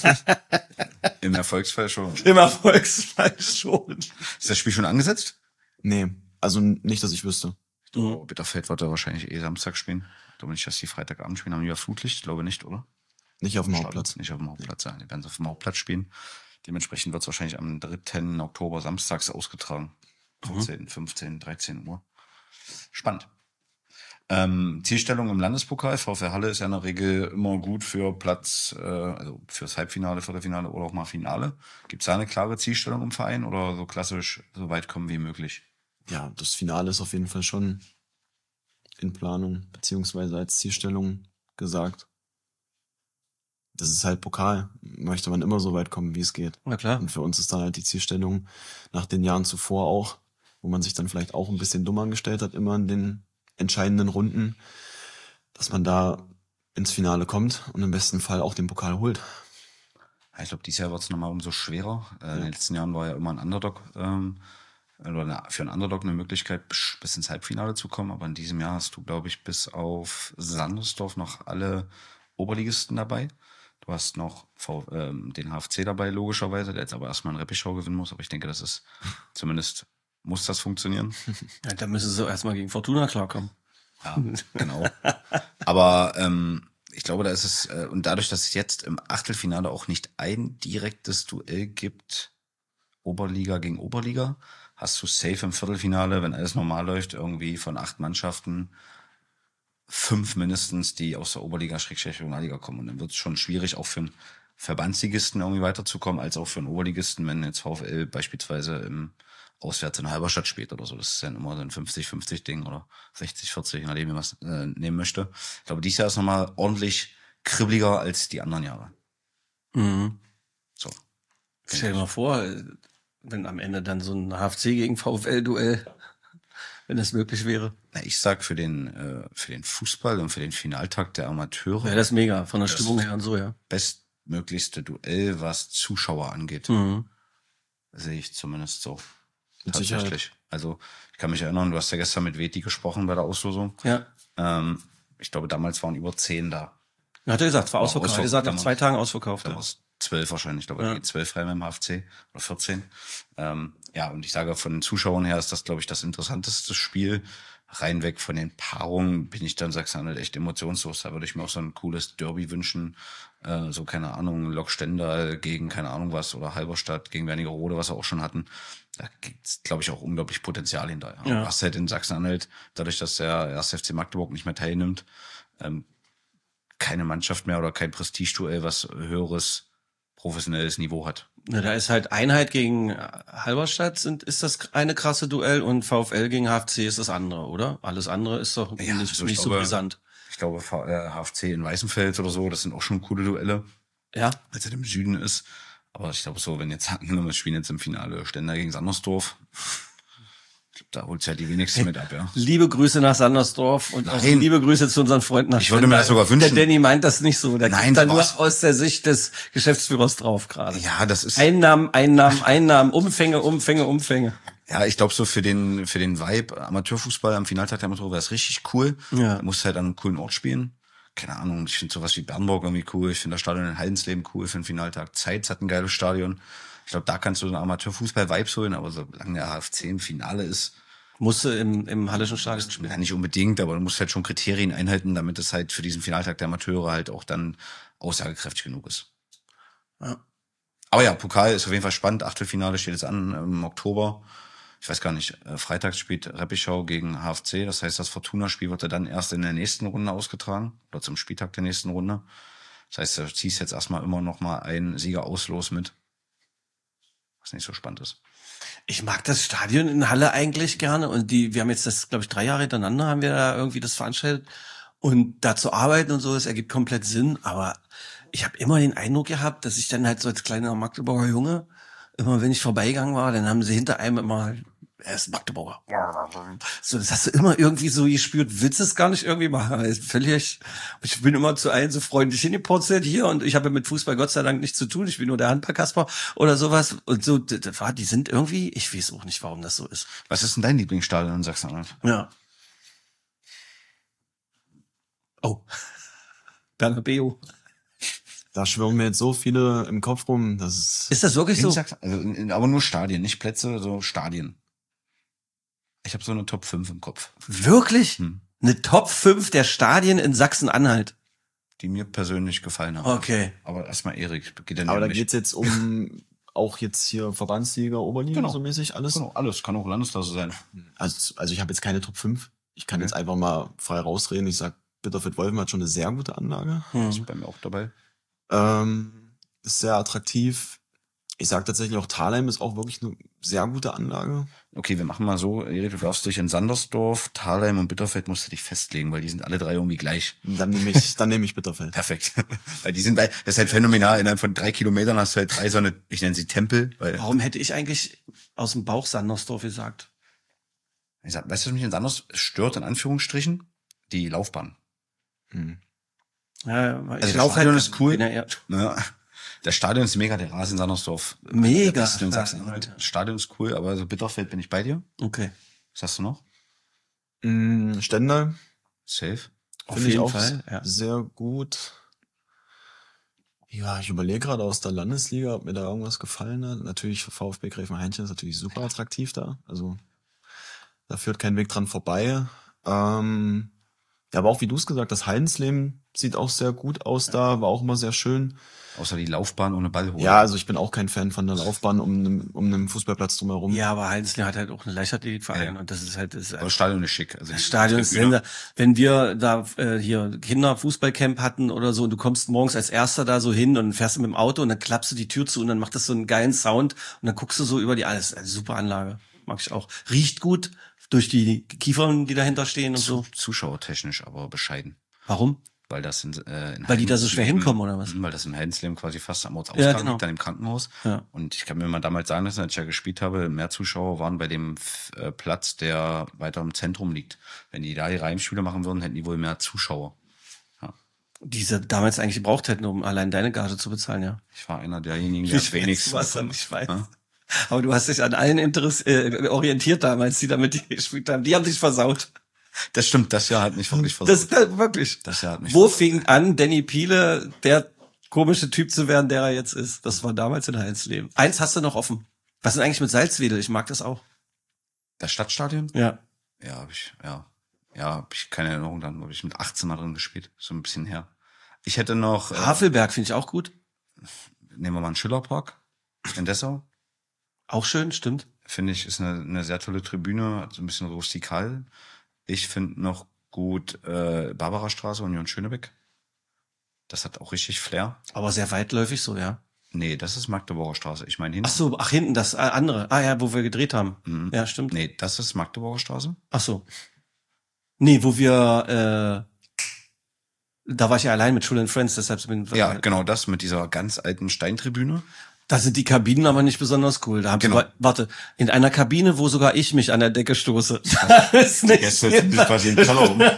E: Im Erfolgsfall schon.
A: Im Erfolgsfall schon.
E: Ist das Spiel schon angesetzt?
F: Nee, also nicht, dass ich wüsste.
E: Oh, Bitterfeld wird er wahrscheinlich eh Samstag spielen. Ich glaube nicht, dass die Freitagabend spielen. Haben die ja Flutlicht? Ich glaube nicht, oder?
F: Nicht auf dem
E: Stadion.
F: Hauptplatz.
E: Nicht auf dem Hauptplatz sein. Die werden auf dem Hauptplatz spielen. Dementsprechend wird es wahrscheinlich am dritten Oktober samstags ausgetragen. vierzehn, fünfzehn, dreizehn Uhr. Spannend. Ähm, Zielstellung im Landespokal. VfL Halle ist ja in der Regel immer gut für Platz, äh, also fürs Halbfinale, Viertelfinale oder auch mal Finale. Gibt es da eine klare Zielstellung im Verein oder so klassisch so weit kommen wie möglich?
F: Ja, das Finale ist auf jeden Fall schon in Planung, beziehungsweise als Zielstellung gesagt. Das ist halt Pokal. Möchte man immer so weit kommen, wie es geht.
A: Na klar.
F: Und für uns ist dann halt die Zielstellung nach den Jahren zuvor auch, wo man sich dann vielleicht auch ein bisschen dumm angestellt hat, immer in den entscheidenden Runden, dass man da ins Finale kommt und im besten Fall auch den Pokal holt.
E: Ja, ich glaube, dieses Jahr wird es nochmal umso schwerer. Äh, in den letzten Jahren war ja immer ein Underdog, ähm, oder eine, für einen Underdog eine Möglichkeit, bis, bis ins Halbfinale zu kommen. Aber in diesem Jahr hast du, glaube ich, bis auf Sandersdorf noch alle Oberligisten dabei. Du hast noch v, ähm, den H F C dabei, logischerweise, der jetzt aber erstmal einen Reppichau gewinnen muss. Aber ich denke, das ist zumindest, muss das funktionieren.
A: Ja, da müssen sie erstmal gegen Fortuna klarkommen.
E: Ja, genau. Aber ähm, ich glaube, da ist es, äh, und dadurch, dass es jetzt im Achtelfinale auch nicht ein direktes Duell gibt, Oberliga gegen Oberliga, hast du safe im Viertelfinale, wenn alles normal läuft, irgendwie von acht Mannschaften fünf mindestens, die aus der Oberliga-Regionalliga kommen. Und dann wird es schon schwierig, auch für einen Verbandsligisten irgendwie weiterzukommen, als auch für einen Oberligisten, wenn jetzt VfL beispielsweise im auswärts in Halberstadt spielt oder so. Das ist dann immer so ein fünfzig fünfzig Ding oder sechzig vierzig, je nachdem, wie man es äh, nehmen möchte. Ich glaube, dieses Jahr ist nochmal ordentlich kribbeliger als die anderen Jahre.
A: Mhm.
E: So.
A: Stell dir mal vor, wenn am Ende dann so ein H F C gegen VfL-Duell, wenn das möglich wäre.
E: Na, ich sag für den äh, für den Fußball und für den Finaltag der Amateure
A: Wäre das mega, von der
E: Das
A: Stimmung her und so, ja.
E: bestmöglichste Duell, was Zuschauer angeht.
A: Mhm.
E: Sehe ich zumindest so.
F: Mit Sicherheit.
E: Tatsächlich. Also ich kann mich erinnern, du hast ja gestern mit Veti gesprochen bei der Auslosung.
A: Ja.
E: Ähm, ich glaube, damals waren über zehn da.
A: Hat er gesagt, war ausverkauft. Hat er gesagt, nach
E: damals.
A: zwei Tagen ausverkauft.
E: Da
A: Ja.
E: war es zwölf wahrscheinlich, ich glaube,
A: Ja.
E: ja. zwölf rein beim H F C oder vierzehn. Ähm, ja, und ich sage, von den Zuschauern her ist das, glaube ich, das interessanteste Spiel. Rein weg von den Paarungen bin ich dann Sachsen-Anhalt echt emotionslos. Da würde ich mir auch so ein cooles Derby wünschen. Äh, so, keine Ahnung, Lok Stendal gegen keine Ahnung was oder Halberstadt gegen Wernigerode, was wir auch schon hatten. Da gibt's, glaube ich, auch unglaublich Potenzial hinterher.
A: Ja.
E: Du hast halt in Sachsen-Anhalt, dadurch, dass der erste F C Magdeburg nicht mehr teilnimmt, ähm, keine Mannschaft mehr oder kein Prestigeduell, was höheres professionelles Niveau hat.
A: Na, da ist halt Einheit gegen Halberstadt, sind, ist das eine krasse Duell und VfL gegen H F C ist das andere, oder? Alles andere ist doch
E: Ja,
A: nicht,
E: also ich
A: nicht so
E: glaube-
A: brisant.
E: Ich glaube, V- äh, H F C in Weißenfels oder so, das sind auch schon coole Duelle,
A: Ja.
E: als er im Süden ist. Aber ich glaube so, wenn jetzt sagen wir, wir spielen jetzt im Finale Stendal gegen Sandersdorf, ich glaube, da holt's ja die wenigsten mit ab, ja.
A: Liebe Grüße nach Sandersdorf und auch
E: Nein.
A: liebe Grüße zu unseren Freunden nach
E: Ich würde mir das sogar wünschen.
A: Der Danny meint das nicht so. Der
E: Nein,
A: guckt da nur
E: was?
A: aus der Sicht des Geschäftsführers drauf gerade.
E: Ja, das ist,
A: Einnahmen, Einnahmen, Einnahmen, Umfänge, Umfänge, Umfänge.
E: ja, ich glaube so für den, für den Vibe Amateurfußball am Finaltag der Amateure wäre es richtig cool.
A: Ja.
E: Du musst halt an einem coolen Ort spielen. Keine Ahnung, ich finde sowas wie Bernburg irgendwie cool. Ich finde das Stadion in Haldensleben cool für den Finaltag. Zeitz hat ein geiles Stadion. Ich glaube, da kannst du so einen Amateurfußball-Vibes holen, aber solange der H F C im Finale ist,
A: Musste im, im Hallischen Stadion spielen.
E: ja, nicht unbedingt, aber du musst halt schon Kriterien einhalten, damit es halt für diesen Finaltag der Amateure halt auch dann aussagekräftig genug ist.
A: Ja.
E: Aber ja, Pokal ist auf jeden Fall spannend. Achtelfinale steht jetzt an im Oktober. Ich weiß gar nicht, äh, freitags spielt Reppichau gegen H F C. Das heißt, das Fortuna-Spiel wird ja dann erst in der nächsten Runde ausgetragen. Oder zum Spieltag der nächsten Runde. Das heißt, du ziehst jetzt erstmal immer noch mal ein Sieger-Auslos mit. Was nicht so spannend ist.
A: Ich mag das Stadion in Halle eigentlich gerne und die, wir haben jetzt das, glaube ich, drei Jahre hintereinander haben wir da irgendwie das veranstaltet und da zu arbeiten und so, das ergibt komplett Sinn, aber ich habe immer den Eindruck gehabt, dass ich dann halt so als kleiner Magdeburger Junge, immer wenn ich vorbeigegangen war, dann haben sie hinter einem immer, er ist Magdeburger. So, das hast du immer irgendwie so gespürt, willst du es gar nicht irgendwie machen. Das ist völlig, ich bin immer zu allen so freundlich hingepurzelt hier und ich habe mit Fußball Gott sei Dank nichts zu tun. Ich bin nur der Handballkasper oder sowas. Und so, das war, die sind irgendwie, ich weiß auch nicht, warum das so ist.
E: Was ist denn dein Lieblingsstadion in Sachsen-Anhalt?
A: Ja. Oh. Bernabeu.
F: Da schwirren mir jetzt so viele im Kopf rum, das ist,
A: Ist das wirklich
E: In
A: so?
E: Sachsen, also in, in, aber nur Stadien, nicht Plätze, so Stadien. Ich habe so eine Top fünf im Kopf,
A: Wirklich?
E: Hm.
A: Eine Top fünf der Stadien in Sachsen-Anhalt.
E: die mir persönlich gefallen haben.
A: Okay.
E: Aber erstmal Erik, geht dann
F: aber
E: ja
F: da
E: um mich.
F: geht's jetzt um auch jetzt hier Verbandsliga, Oberliga
E: Genau.
F: so mäßig alles.
E: Genau, alles, kann auch Landesklasse sein.
F: Also, also ich habe jetzt keine Top fünf. Ich kann
E: Okay.
F: jetzt einfach mal frei rausreden. Ich sag, Bitterfeld-Wolfen hat schon eine sehr gute Anlage.
E: Das
A: Hm.
E: ist bei mir auch dabei.
F: Ähm, ist sehr attraktiv. Ich sag tatsächlich auch, Thalheim ist auch wirklich eine sehr gute Anlage.
E: Okay, wir machen mal so, Erik, du darfst dich in Sandersdorf, Thalheim und Bitterfeld musst du dich festlegen, weil die sind alle drei irgendwie gleich.
F: Dann nehme ich, dann nehme ich Bitterfeld.
E: Perfekt. Weil die sind, bei, das ist halt phänomenal, innerhalb von drei Kilometern hast du halt drei so eine, ich nenne sie Tempel, weil,
A: Warum hätte ich eigentlich aus dem Bauch Sandersdorf gesagt?
E: ich sag, weißt du, was mich in Sandersdorf stört, in Anführungsstrichen? Die Laufbahn.
F: Hm.
A: Ja, ich
E: Also das
A: lauf
E: Stadion
A: halt,
E: ist cool.
A: bin ja eher-
E: Ja. Das Stadion ist mega, der Rasen in Sandersdorf.
A: Mega.
E: Der beste in Sachsen-Anhalt. Das Stadion ist cool, aber so Bitterfeld bin ich bei dir.
A: Okay.
E: Was hast du noch?
F: Mm, Stendal
E: Safe.
A: Auf
F: finde ich
A: jeden
F: auch
A: Fall, ja.
F: sehr gut. Ja, ich überlege gerade aus der Landesliga, ob mir da irgendwas gefallen hat. Natürlich VfB Gräfenhainchen ist natürlich super attraktiv da. Also da führt kein Weg dran vorbei. Ähm, ja, aber auch wie du es gesagt hast, Heidensleben sieht auch sehr gut aus da, war auch immer sehr schön.
E: Außer die Laufbahn ohne Ball holen.
F: Ja, also ich bin auch kein Fan von der Laufbahn um einen, um einen Fußballplatz drumherum.
A: Ja, aber Heidensleben hat halt auch einen Leichtathletikverein
E: Ja.
A: und das ist halt, das ist
E: Aber das Stadion ist schick. Also
A: Das
E: die
A: Stadion ist
E: Tribüne-
A: Sender. Wenn wir da äh, hier Kinderfußballcamp hatten oder so und du kommst morgens als Erster da so hin und fährst mit dem Auto und dann klappst du die Tür zu und dann macht das so einen geilen Sound und dann guckst du so über die alles. Eine super Anlage. Mag ich auch. Riecht gut durch die Kiefern, die dahinter stehen und so.
E: Zuschauertechnisch, aber bescheiden.
A: Warum?
E: Weil das in, äh, in
A: Weil die da so schwer
E: Heidensleben-
A: hinkommen, oder was?
E: Weil das in Heidensleben quasi fast am Ortsausgang
A: Ja, genau.
E: liegt, dann im Krankenhaus.
A: Ja.
E: Und ich kann mir mal damals sagen lassen, als ich ja gespielt habe, mehr Zuschauer waren bei dem äh, Platz, der weiter im Zentrum liegt. Wenn die da die Reimspiele machen würden, hätten die wohl mehr Zuschauer.
A: Die sie damals eigentlich gebraucht hätten, um allein deine Gage zu bezahlen, ja.
E: Ich war einer derjenigen, der
A: Ich
E: am wenigsten.
A: weiß, was dann, ich weiß.
E: Ja?
A: Aber du hast dich an allen Interess äh, orientiert damals, die damit die gespielt haben. Die haben dich versaut.
E: Das stimmt, das Jahr hat mich wirklich versucht.
A: Das, das wirklich.
E: Das Jahr hat mich
A: Wo
E: versucht.
A: fing an, Danny Piele, der komische Typ zu werden, der er jetzt ist? Das war damals in Heidelsleben. Eins hast du noch offen. Was ist denn eigentlich mit Salzwedel? Ich mag das auch.
E: Das Stadtstadion?
A: Ja.
E: Ja, hab ich, ja. Ja, hab ich keine Erinnerung, dann habe ich mit achtzehn mal drin gespielt. So ein bisschen her. Ich hätte noch... Äh,
A: Havelberg finde ich auch gut.
E: Nehmen wir mal einen Schillerpark in Dessau.
A: Auch schön, stimmt.
E: Finde ich, ist eine, eine sehr tolle Tribüne, so ein bisschen rustikal. Ich finde noch gut äh, Barbarastraße, Union Schönebeck. Das hat auch richtig Flair.
A: Aber sehr weitläufig so, ja.
E: Nee, das ist Magdeburger Straße. Ich meine hinten.
A: Ach so, ach hinten, das äh, andere. Ah ja, wo wir gedreht haben.
E: Mhm.
A: Ja, stimmt.
E: Nee, das ist Magdeburger Straße.
A: Ach so. Nee, wo wir, äh, da war ich ja allein mit Schul and Friends, deshalb bin
E: Ja, genau das mit dieser ganz alten Steintribüne.
A: Da sind die Kabinen aber nicht besonders cool. Da haben
E: Genau.
A: sie, warte, in einer Kabine, wo sogar ich mich an der Decke stoße. Das ist nicht
E: Jetzt wird quasi ein Keller um.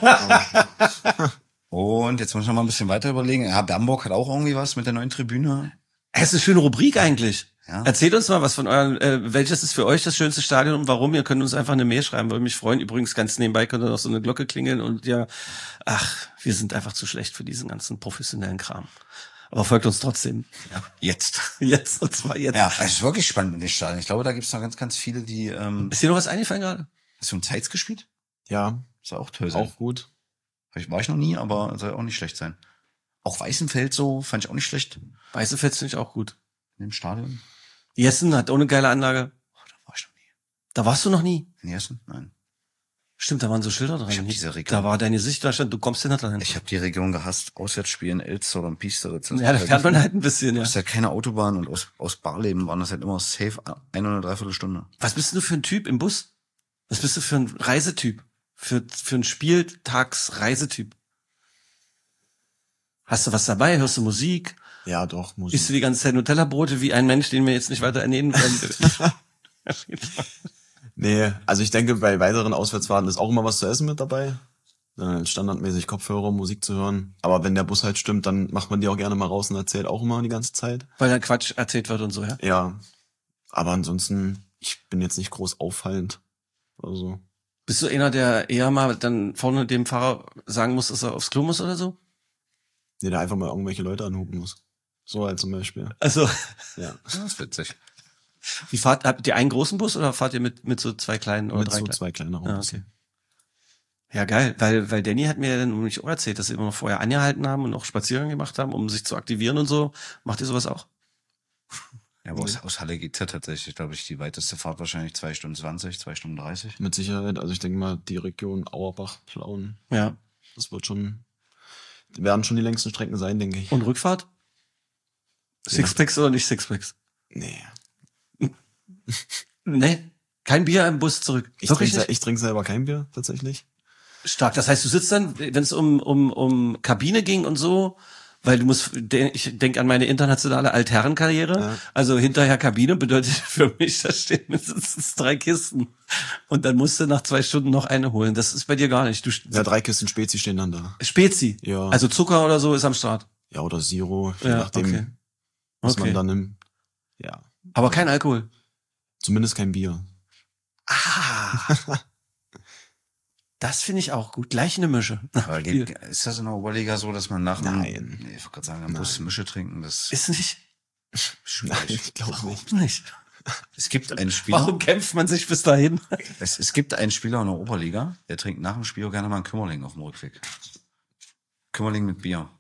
E: Und jetzt muss ich noch mal ein bisschen weiter überlegen. Ja, Bernburg hat auch irgendwie was mit der neuen Tribüne.
A: Es ist eine schöne Rubrik eigentlich.
E: Ja.
A: Erzählt uns mal was von euren, äh, welches ist für euch das schönste Stadion und warum? Ihr könnt uns einfach eine Mail schreiben, würde mich freuen. Übrigens ganz nebenbei könnte noch so eine Glocke klingeln und ja, ach, wir sind einfach zu schlecht für diesen ganzen professionellen Kram. Aber folgt uns trotzdem.
E: Ja. Jetzt.
A: Jetzt, und zwar jetzt.
E: Ja, es ist wirklich spannend mit den Stadien. Ich glaube, da gibt's noch ganz, ganz viele, die... Ähm,
A: Ist dir noch was eingefallen gerade?
E: hast du ein Zeitz gespielt?
F: Ja,
E: Soll auch toll sein.
F: auch gut.
E: Hab ich- War ich noch nie, aber soll auch nicht schlecht sein. Auch Weißenfeld so, fand ich auch nicht schlecht.
A: Weißefeld finde ich auch gut.
E: In dem Stadion.
A: Jessen hat auch eine geile Anlage.
E: Oh, da war ich noch nie.
A: Da warst du noch nie.
E: In Jessen? Nein.
A: Stimmt, da waren so Schilder dran.
E: Ich hab diese Region-
A: Da war deine Sicht, da stand, du kommst hin, dahin.
E: Ich habe die Region gehasst. Auswärtsspielen, Elster und Piesteritz.
A: Ja, da fährt man halt ein bisschen, ja.
E: Das ist ja keine Autobahn und aus, aus Barleben waren das halt immer safe eine oder dreiviertel Stunde.
A: Was bist du für ein Typ im Bus? Was bist du für ein Reisetyp? Für, für ein Spieltagsreisetyp? Hast du was dabei? Hörst du Musik?
F: Ja, doch, muss
A: Isst du die ganze Zeit Nutella-Brote wie ein Mensch, den wir jetzt nicht weiter ernähren wollen?
F: Nee, also ich denke, bei weiteren Auswärtsfahrten ist auch immer was zu essen mit dabei. Dann standardmäßig Kopfhörer, Musik zu hören. Aber wenn der Bus halt stimmt, dann macht man die auch gerne mal raus und erzählt auch immer die ganze Zeit.
A: Weil da Quatsch erzählt wird und so, ja?
F: Ja, aber ansonsten, ich bin jetzt nicht groß auffallend. Also,
A: Bist du einer, der eher mal dann vorne dem Fahrer sagen muss, dass er aufs Klo muss oder so?
F: nee, der einfach mal irgendwelche Leute anhupen muss. So halt zum Beispiel.
A: Also,
F: Ja.
E: Das ist witzig.
A: wie fahrt, habt ihr einen großen Bus oder fahrt ihr mit, mit so zwei kleinen oder
F: Mit
A: drei
F: so
A: kleinen?
F: zwei kleineren
A: Ah,
F: Bussen.
A: okay. Ja, geil, weil, weil Danny hat mir dann nämlich auch erzählt, dass sie immer noch vorher angehalten haben und auch Spaziergänge gemacht haben, um sich zu aktivieren und so. Macht ihr sowas auch?
E: Ja, aber aus, aus Halle geht's ja tatsächlich, glaube ich, die weiteste Fahrt wahrscheinlich zwei Stunden zwanzig, zwei Stunden dreißig.
F: Mit Sicherheit. Also ich denke mal, die Region Auerbach, Plauen,
A: Ja.
F: das wird schon, werden schon die längsten Strecken sein, denke ich.
A: Und Rückfahrt? Sixpacks oder nicht Sixpacks?
F: Nee.
A: Nee, kein Bier im Bus zurück.
F: Ich
A: Wirklich
F: trinke
A: nicht?
F: ich trink selber kein Bier, tatsächlich.
A: Stark. Das heißt, du sitzt dann, wenn es um, um, um Kabine ging und so, weil du musst, de- ich denke an meine internationale Altherrenkarriere.
F: Ja.
A: Also hinterher Kabine bedeutet für mich, da stehen mindestens drei Kisten. Und dann musst du nach zwei Stunden noch eine holen. Das ist bei dir gar nicht. Du
F: Ja, drei Kisten Spezi stehen dann da.
A: Spezi.
F: Ja.
A: Also Zucker oder so ist am Start.
F: Ja, oder Zero, je
A: Ja,
F: nachdem,
A: okay.
F: was
A: Okay.
F: man dann nimmt. Ja.
A: Aber kein Alkohol.
F: Zumindest kein Bier.
A: Ah. Das finde ich auch gut. Gleich eine Mische.
E: Aber geht, ist das in der Oberliga so, dass man nach dem,
F: Nein.
E: nee, ich wollte gerade sagen, am Bus Mische trinken, das ist
A: Ist nicht.
E: schwierig.
F: ich glaube nicht.
A: Nicht.
E: Es gibt einen Spieler,
A: Warum kämpft man sich bis dahin?
E: es, es gibt einen Spieler in der Oberliga, der trinkt nach dem Spiel gerne mal einen Kümmerling auf dem Rückweg. Kümmerling mit Bier.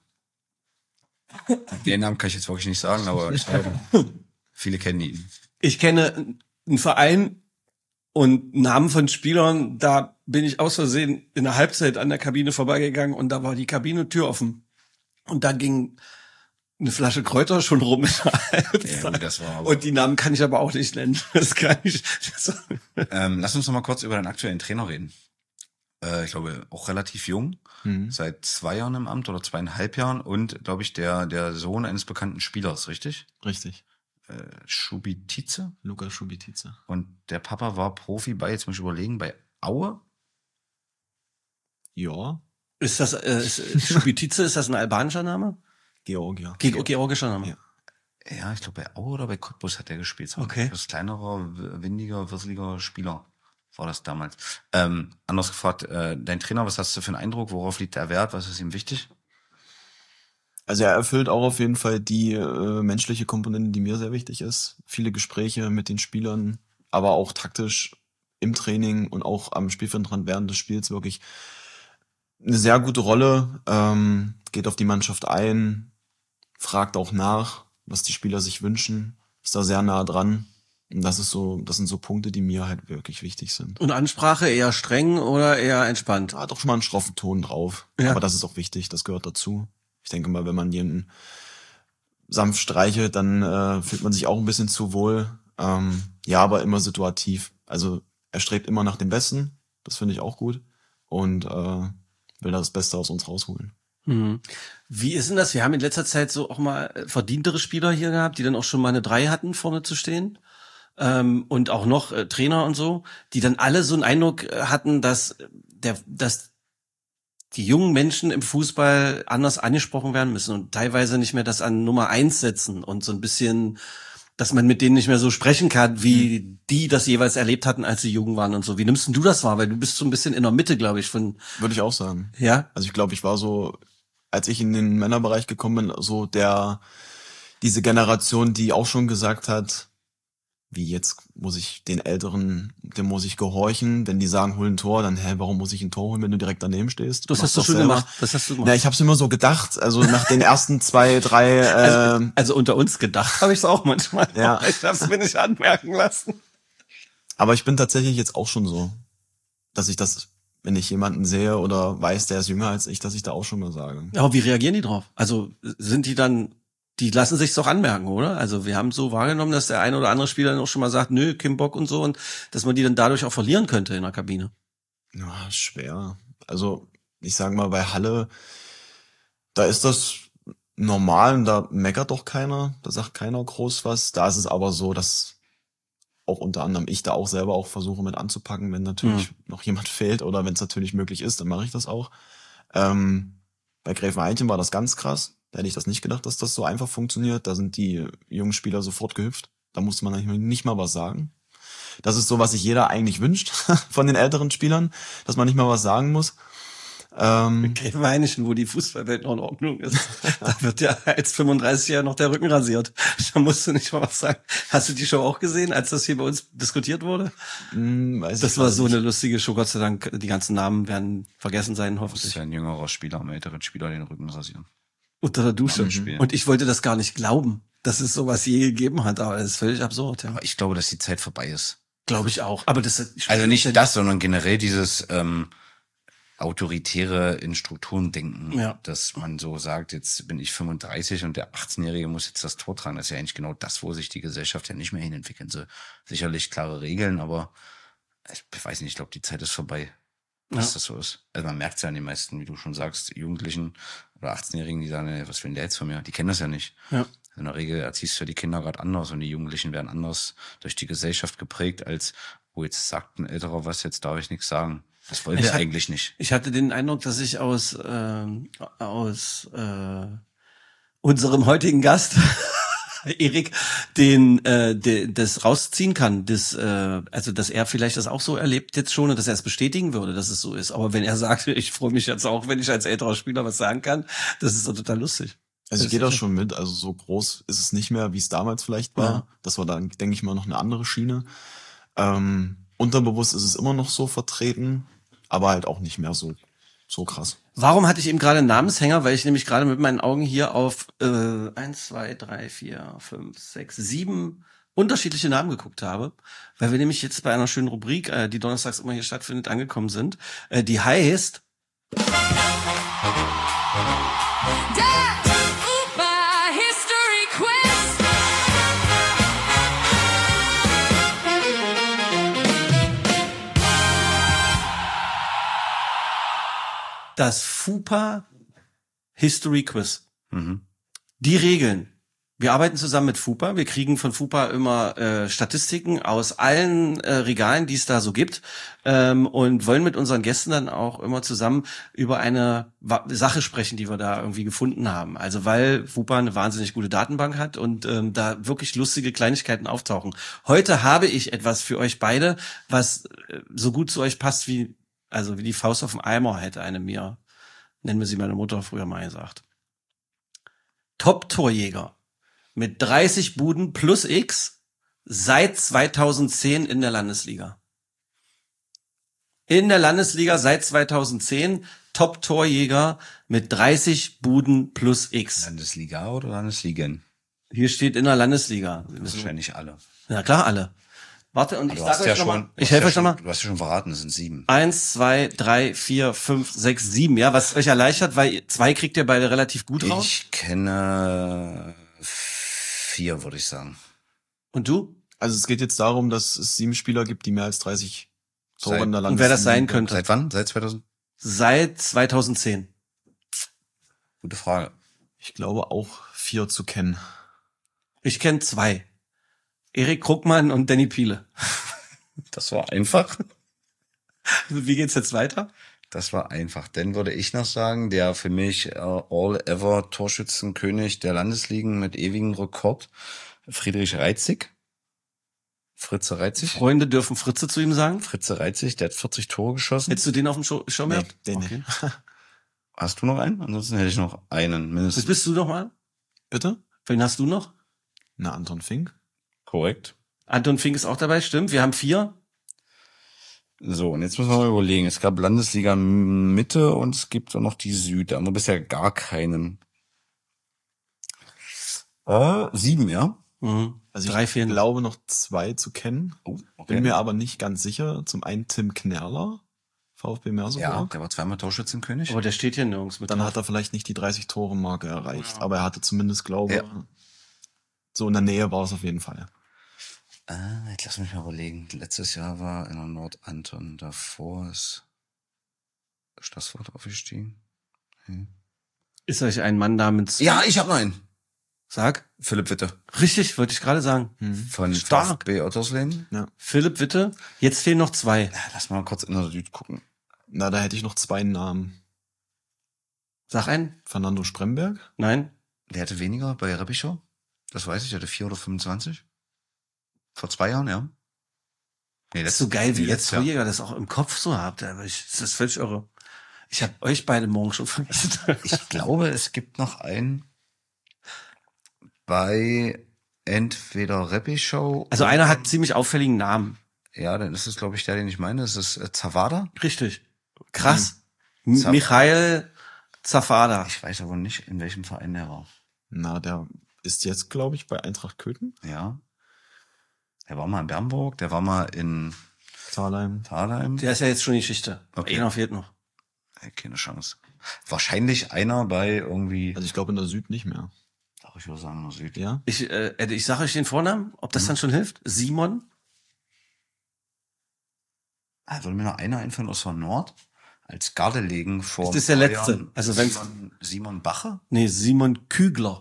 E: Den Namen kann ich jetzt wirklich nicht sagen, aber ich glaube, viele kennen ihn.
A: Ich kenne einen Verein und Namen von Spielern, da bin ich aus Versehen in der Halbzeit an der Kabine vorbeigegangen und da war die Kabinentür offen. Und da ging eine Flasche Kräuter schon rum in der Halbzeit.
E: Ja, gut, das war aber-
A: Und die Namen kann ich aber auch nicht nennen. Das kann ich. Das
E: Ähm, lass uns noch mal kurz über den aktuellen Trainer reden. Äh, ich glaube, auch relativ jung,
F: Mhm.
E: seit zwei Jahren im Amt oder zweieinhalb Jahren und, glaube ich, der, der Sohn eines bekannten Spielers, richtig?
F: Richtig.
E: Äh, Schubitice.
F: Lukas Schubitice.
E: Und der Papa war Profi bei, jetzt muss ich überlegen, bei Aue?
F: Ja.
A: ist das, äh, ist, Schubitice, ist das ein albanischer Name?
F: Georgia.
A: Ge georgischer Name.
F: Ja.
E: Ja, ich glaube bei Aue oder bei Cottbus hat er gespielt.
A: Okay.
E: Das kleinerer, windiger, wirseliger Spieler war das damals. Ähm, anders gefragt, äh, dein Trainer, was hast du für einen Eindruck? Worauf liegt der Wert? Was ist ihm wichtig?
F: Also er erfüllt auch auf jeden Fall die äh, menschliche Komponente, die mir sehr wichtig ist. Viele Gespräche mit den Spielern, aber auch taktisch im Training und auch am Spielfeldrand während des Spiels wirklich eine sehr gute Rolle. Ähm, geht auf die Mannschaft ein, fragt auch nach, was die Spieler sich wünschen, ist da sehr nah dran. Und das ist so, das sind so Punkte, die mir halt wirklich wichtig sind.
A: Und Ansprache eher streng oder eher entspannt?
F: Da hat auch schon mal einen schroffen Ton drauf.
A: Ja.
F: Aber das ist auch wichtig, das gehört dazu. Ich denke mal, wenn man jemanden sanft streichelt, dann äh, fühlt man sich auch ein bisschen zu wohl. Ähm, ja, aber immer situativ. Also er strebt immer nach dem Besten. Das finde ich auch gut. Und äh, will da das Beste aus uns rausholen.
A: Mhm. Wie ist denn das? Wir haben in letzter Zeit so auch mal verdientere Spieler hier gehabt, die dann auch schon mal eine drei hatten, vorne zu stehen. Ähm, und auch noch äh, Trainer und so, die dann alle so einen Eindruck äh, hatten, dass der, dass die jungen Menschen im Fußball anders angesprochen werden müssen und teilweise nicht mehr das an Nummer eins setzen und so ein bisschen, dass man mit denen nicht mehr so sprechen kann, wie mhm. die das jeweils erlebt hatten, als sie jung waren und so. Wie nimmst denn du das wahr? Weil du bist so ein bisschen in der Mitte, glaube ich, von...
F: Würde ich auch sagen.
A: Ja?
F: Also ich glaube, ich war so, als ich in den Männerbereich gekommen bin, so der, diese Generation, die auch schon gesagt hat, wie jetzt muss ich den Älteren, dem muss ich gehorchen, wenn die sagen, hol ein Tor, dann hä, warum muss ich ein Tor holen, wenn du direkt daneben stehst?
A: Das
F: Machst
A: hast du
F: doch
A: schon
F: selber.
A: gemacht. Das hast du gemacht.
F: Na, ich habe es immer so gedacht, also nach den ersten zwei, drei. Äh,
A: Also, also unter uns gedacht habe ich es auch manchmal.
F: Ja.
A: Ich habe es mir nicht anmerken lassen.
F: Aber ich bin tatsächlich jetzt auch schon so, dass ich das, wenn ich jemanden sehe oder weiß, der ist jünger als ich, dass ich da auch schon mal sage.
A: Aber wie reagieren die drauf? Also sind die dann, die lassen sich's doch anmerken, oder? Also wir haben so wahrgenommen, dass der eine oder andere Spieler dann auch schon mal sagt, nö, kein Bock und so, und dass man die dann dadurch auch verlieren könnte in der Kabine.
F: Ja, schwer. Also ich sage mal, bei Halle, da ist das normal und da meckert doch keiner, da sagt keiner groß was. Da ist es aber so, dass auch unter anderem ich da auch selber auch versuche mit anzupacken, wenn natürlich mhm. noch jemand fehlt oder wenn es natürlich möglich ist, dann mache ich das auch. Ähm, bei Gräfenhainchen war das ganz krass. Da hätte ich das nicht gedacht, dass das so einfach funktioniert. Da sind die jungen Spieler sofort gehüpft. Da musste man eigentlich nicht mal was sagen. Das ist so, was sich jeder eigentlich wünscht von den älteren Spielern, dass man nicht mal was sagen muss. Ähm,
A: Gräfenhainchen, wo die Fußballwelt noch in Ordnung ist. Da wird ja als fünfunddreißiger noch der Rücken rasiert. Da musst du nicht mal was sagen. Hast du die Show auch gesehen, als das hier bei uns diskutiert wurde?
F: Hm, weiß
A: das
F: ich
A: war so
F: nicht.
A: eine lustige Show, Gott sei Dank. Die ganzen Namen werden vergessen sein,
E: Das
A: hoffentlich.
E: ist ja ein jüngerer Spieler, am älteren Spieler den Rücken rasieren.
A: Unter der Dusche.
E: Mhm.
A: Und ich wollte das gar nicht glauben, dass es sowas je gegeben hat, aber das ist völlig absurd. Ja.
E: Aber ich glaube, dass die Zeit vorbei ist.
A: Glaube ich auch. Aber das ich
E: Also nicht das, sondern generell dieses ähm, autoritäre in Strukturen denken,
A: Ja.
E: dass man so sagt, jetzt bin ich fünfunddreißig und der achtzehnjährige muss jetzt das Tor tragen. Das ist ja eigentlich genau das, wo sich die Gesellschaft ja nicht mehr hinentwickeln soll. Sicherlich klare Regeln, aber ich weiß nicht, ich glaube, die Zeit ist vorbei, dass
A: Ja.
E: das so ist. Also man merkt es ja an den meisten, wie du schon sagst, Jugendlichen oder achtzehnjährigen, die sagen, ey, was will denn der jetzt von mir? Die kennen das ja nicht.
A: Ja.
E: In der Regel erziehst du die Kinder gerade anders und die Jugendlichen werden anders durch die Gesellschaft geprägt, als, oh, jetzt sagt ein Älterer was, jetzt darf ich nichts sagen. Das wollen
A: Ich
E: wir
A: hab-
E: eigentlich nicht.
A: Ich hatte den Eindruck, dass ich aus ähm, aus äh, unserem heutigen Gast Erik den äh, de, das rausziehen kann, das äh, also dass er vielleicht das auch so erlebt jetzt schon und dass er es bestätigen würde, dass es so ist. Aber wenn er sagt, ich freue mich jetzt auch, wenn ich als älterer Spieler was sagen kann, das ist doch total lustig.
F: Also ich
A: Das
F: gehe da
A: ist-
F: schon mit, also so groß ist es nicht mehr, wie es damals vielleicht war.
A: Ja.
F: Das war dann, denke ich mal, noch eine andere Schiene. Ähm, unterbewusst ist es immer noch so vertreten, aber halt auch nicht mehr so, so krass.
A: Warum hatte ich eben gerade einen Namenshänger? Weil ich nämlich gerade mit meinen Augen hier auf äh, eins, zwei, drei, vier, fünf, sechs, sieben unterschiedliche Namen geguckt habe, weil wir nämlich jetzt bei einer schönen Rubrik, äh, die donnerstags immer hier stattfindet, angekommen sind, äh, die heißt
D: My History Quiz.
A: das FUPA History Quiz.
E: Mhm.
A: Die Regeln Wir arbeiten zusammen mit FUPA. Wir kriegen von FUPA immer äh, Statistiken aus allen äh, Regalen, die es da so gibt, ähm, und wollen mit unseren Gästen dann auch immer zusammen über eine Wa- Sache sprechen, die wir da irgendwie gefunden haben. Also weil FUPA eine wahnsinnig gute Datenbank hat und ähm, da wirklich lustige Kleinigkeiten auftauchen. Heute habe ich etwas für euch beide, was äh, so gut zu euch passt wie also wie die Faust auf dem Eimer, hätte eine mir, nennen wir sie meine Mutter früher mal gesagt. Top-Torjäger. Mit dreißig Buden plus X seit zweitausendzehn in der Landesliga. In der Landesliga seit zweitausendzehn Top-Torjäger mit dreißig Buden plus X.
E: Landesliga oder Landesligen?
A: Hier steht in der Landesliga. Wir
E: Das
A: müssen,
E: wahrscheinlich alle.
A: ja klar, alle. Warte, und ich
E: Du
A: sage
E: hast
A: euch
E: ja
A: nochmal.
E: schon, du
A: Ich
E: hast
A: helfe
E: ja
A: euch
E: schon,
A: nochmal.
E: Du hast ja schon verraten, es sind sieben.
A: Eins, zwei, drei, vier, fünf, sechs, sieben. Ja, was euch erleichtert, weil ihr- zwei kriegt ihr beide relativ gut raus.
E: Ich kenne vier, würde ich sagen.
A: Und du?
F: Also es geht jetzt darum, dass es sieben Spieler gibt, die mehr als dreißig Tore
E: Seit-
F: in der Landesliga.
A: Und wer das sein könnte?
E: Seit wann? Seit zweitausend?
A: Seit zweitausendzehn.
E: Gute Frage.
F: Ich glaube auch vier zu kennen.
A: Ich kenne zwei. Erik Krugmann und Danny Piele.
E: Das war einfach.
A: Wie geht's jetzt weiter?
E: Das war einfach. Dann würde ich noch sagen, der für mich äh, All-Ever-Torschützenkönig der Landesligen mit ewigem Rekord, Friedrich Reitzig. Fritze Reitzig.
A: Freunde dürfen Fritze zu ihm sagen.
E: Fritze Reitzig, der hat vierzig Tore geschossen.
A: Hättest du den auf dem Show, Show
F: Nee,
A: gehabt?
F: den
A: Okay.
F: nicht.
E: Hast du noch einen? Ansonsten hätte ich noch einen,
A: Was
E: mindestens.
A: bist du noch mal?
F: Bitte?
A: Wen hast du noch?
F: Na, Anton Fink.
E: Korrekt.
A: Anton Fink ist auch dabei, stimmt. Wir haben vier.
E: So, und jetzt müssen wir mal überlegen. Es gab Landesliga Mitte und es gibt auch noch die Süd. Da haben wir bisher gar keinen. Äh, sieben, ja?
A: Mhm.
F: Also
A: Drei
F: ich
A: fehlen.
F: glaube noch zwei zu kennen.
E: Oh, okay.
F: Bin mir aber nicht ganz sicher. Zum einen Tim Knerler, VfB
E: Ja,
F: Merseburg.
E: der war zweimal Torschützenkönig.
A: Aber der steht hier nirgends mit
F: Dann
A: drauf.
F: hat er vielleicht nicht die dreißig-Tore-Marke erreicht. Aber er hatte zumindest, glaube ich,
E: Ja.
F: so in der Nähe war es auf jeden Fall.
E: Ah, jetzt lass mich mal überlegen. Letztes Jahr war in der Nordanton, davor ist Stassfurt aufgestiegen. Hm.
A: Ist euch ein Mann namens...
E: Ja, ich habe noch einen.
A: Sag.
E: Philipp Witte.
A: Richtig, wollte ich gerade sagen.
E: Von
A: Stark.
E: VfB Ottersleben.
A: Philipp Witte. Jetzt fehlen noch zwei.
E: Ja, lass mal kurz in der Süd gucken.
F: Na, da hätte ich noch zwei Namen.
A: Sag einen.
F: Fernando Spremberg.
A: Nein.
E: Wer hatte weniger bei Reppichau? Das weiß ich, der hatte vier oder fünfundzwanzig. Vor zwei Jahren, ja. Nee,
A: Das ist so geil, wie ihr
E: jetzt, ja.
A: Torjäger das auch im Kopf so habt. Aber ich, das ist völlig irre. Ich habe euch beide morgen schon vergessen.
E: Ich glaube, es gibt noch einen bei entweder Reppichau.
A: Also einer hat ziemlich auffälligen Namen.
E: Ja, dann ist es, glaube ich, der, den ich meine. Das ist äh, Zawada.
A: Richtig. Krass. M-
E: Zav-
A: Michael Zafada.
E: Ich weiß aber nicht, in welchem Verein der war.
F: Na, der ist jetzt, glaube ich, bei Eintracht Köthen.
E: Ja. Der war mal in Bernburg, der war mal in
F: Thalheim.
E: Thalheim.
A: Der ist ja jetzt schon Geschichte.
E: Okay.
A: Einer fehlt noch.
E: Ey, keine Chance. Wahrscheinlich einer bei irgendwie,
F: Also ich glaube in der Süd nicht mehr.
E: ach, ich würde sagen, nur Süd.
F: Ja?
A: Ich, äh, ich sage euch den Vornamen, ob das dann schon hilft. Simon.
E: Ah, würde mir noch einer einfallen aus der Nord als Garde legen vor.
A: Das ist der
E: ein paar
A: letzte.
E: Jahren.
A: Also wenn's-
E: Simon, Simon Bache?
A: Nee, Simon Kügler.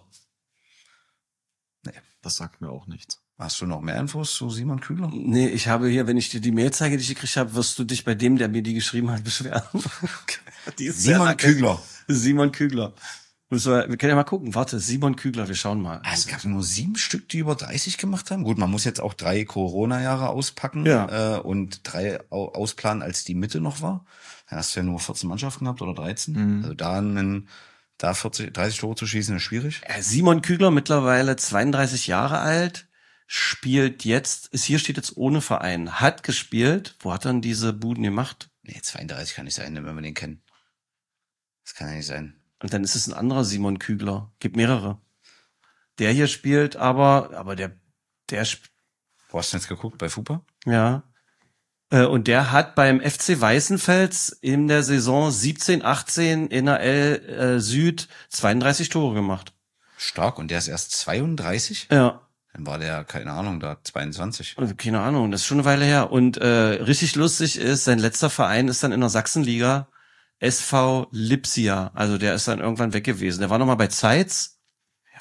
F: Das sagt mir auch nichts.
E: Hast du noch mehr Infos zu Simon Kühler?
A: Nee, ich habe hier, wenn ich dir die Mail zeige, die ich gekriegt habe, wirst du dich bei dem, der mir die geschrieben hat, beschweren. Die ist sehr
E: Simon
A: lang.
E: Kügler.
A: Simon Kügler. Müssen wir, wir können ja mal gucken. Warte, Simon Kügler, wir schauen mal.
E: Ah, es gab nur sieben Stück, die über dreißig gemacht haben. Gut, man muss jetzt auch drei Corona-Jahre auspacken
A: Ja.
E: äh, und drei au- ausplanen, als die Mitte noch war. Dann hast du ja nur vierzehn Mannschaften gehabt oder dreizehn.
F: Mhm.
E: Also da, einen, da vierzig, dreißig Tore zu schießen, ist schwierig.
A: Äh, Simon Kügler, mittlerweile zweiunddreißig Jahre alt, spielt jetzt, ist hier steht jetzt ohne Verein, hat gespielt. Wo hat er denn diese Buden gemacht?
E: Nee, zweiunddreißig kann nicht sein, wenn wir den kennen. Das kann ja nicht sein.
A: Und dann ist es ein anderer Simon Kügler. Gibt mehrere. Der hier spielt aber, aber der, der, sp-
E: Wo hast du denn jetzt geguckt? Bei Fupa?
A: ja. Äh, Und der hat beim F C Weißenfels in der Saison siebzehn, achtzehn in der L äh, Süd zweiunddreißig Tore gemacht.
E: Stark. Und der ist erst zweiunddreißig?
A: Ja.
E: Dann war der, keine Ahnung, da zweiundzwanzig.
A: Also, keine Ahnung, das ist schon eine Weile her. Und äh, richtig lustig ist, sein letzter Verein ist dann in der Sachsenliga S V Lipsia. Also der ist dann irgendwann weg gewesen. Der war noch mal bei Zeitz.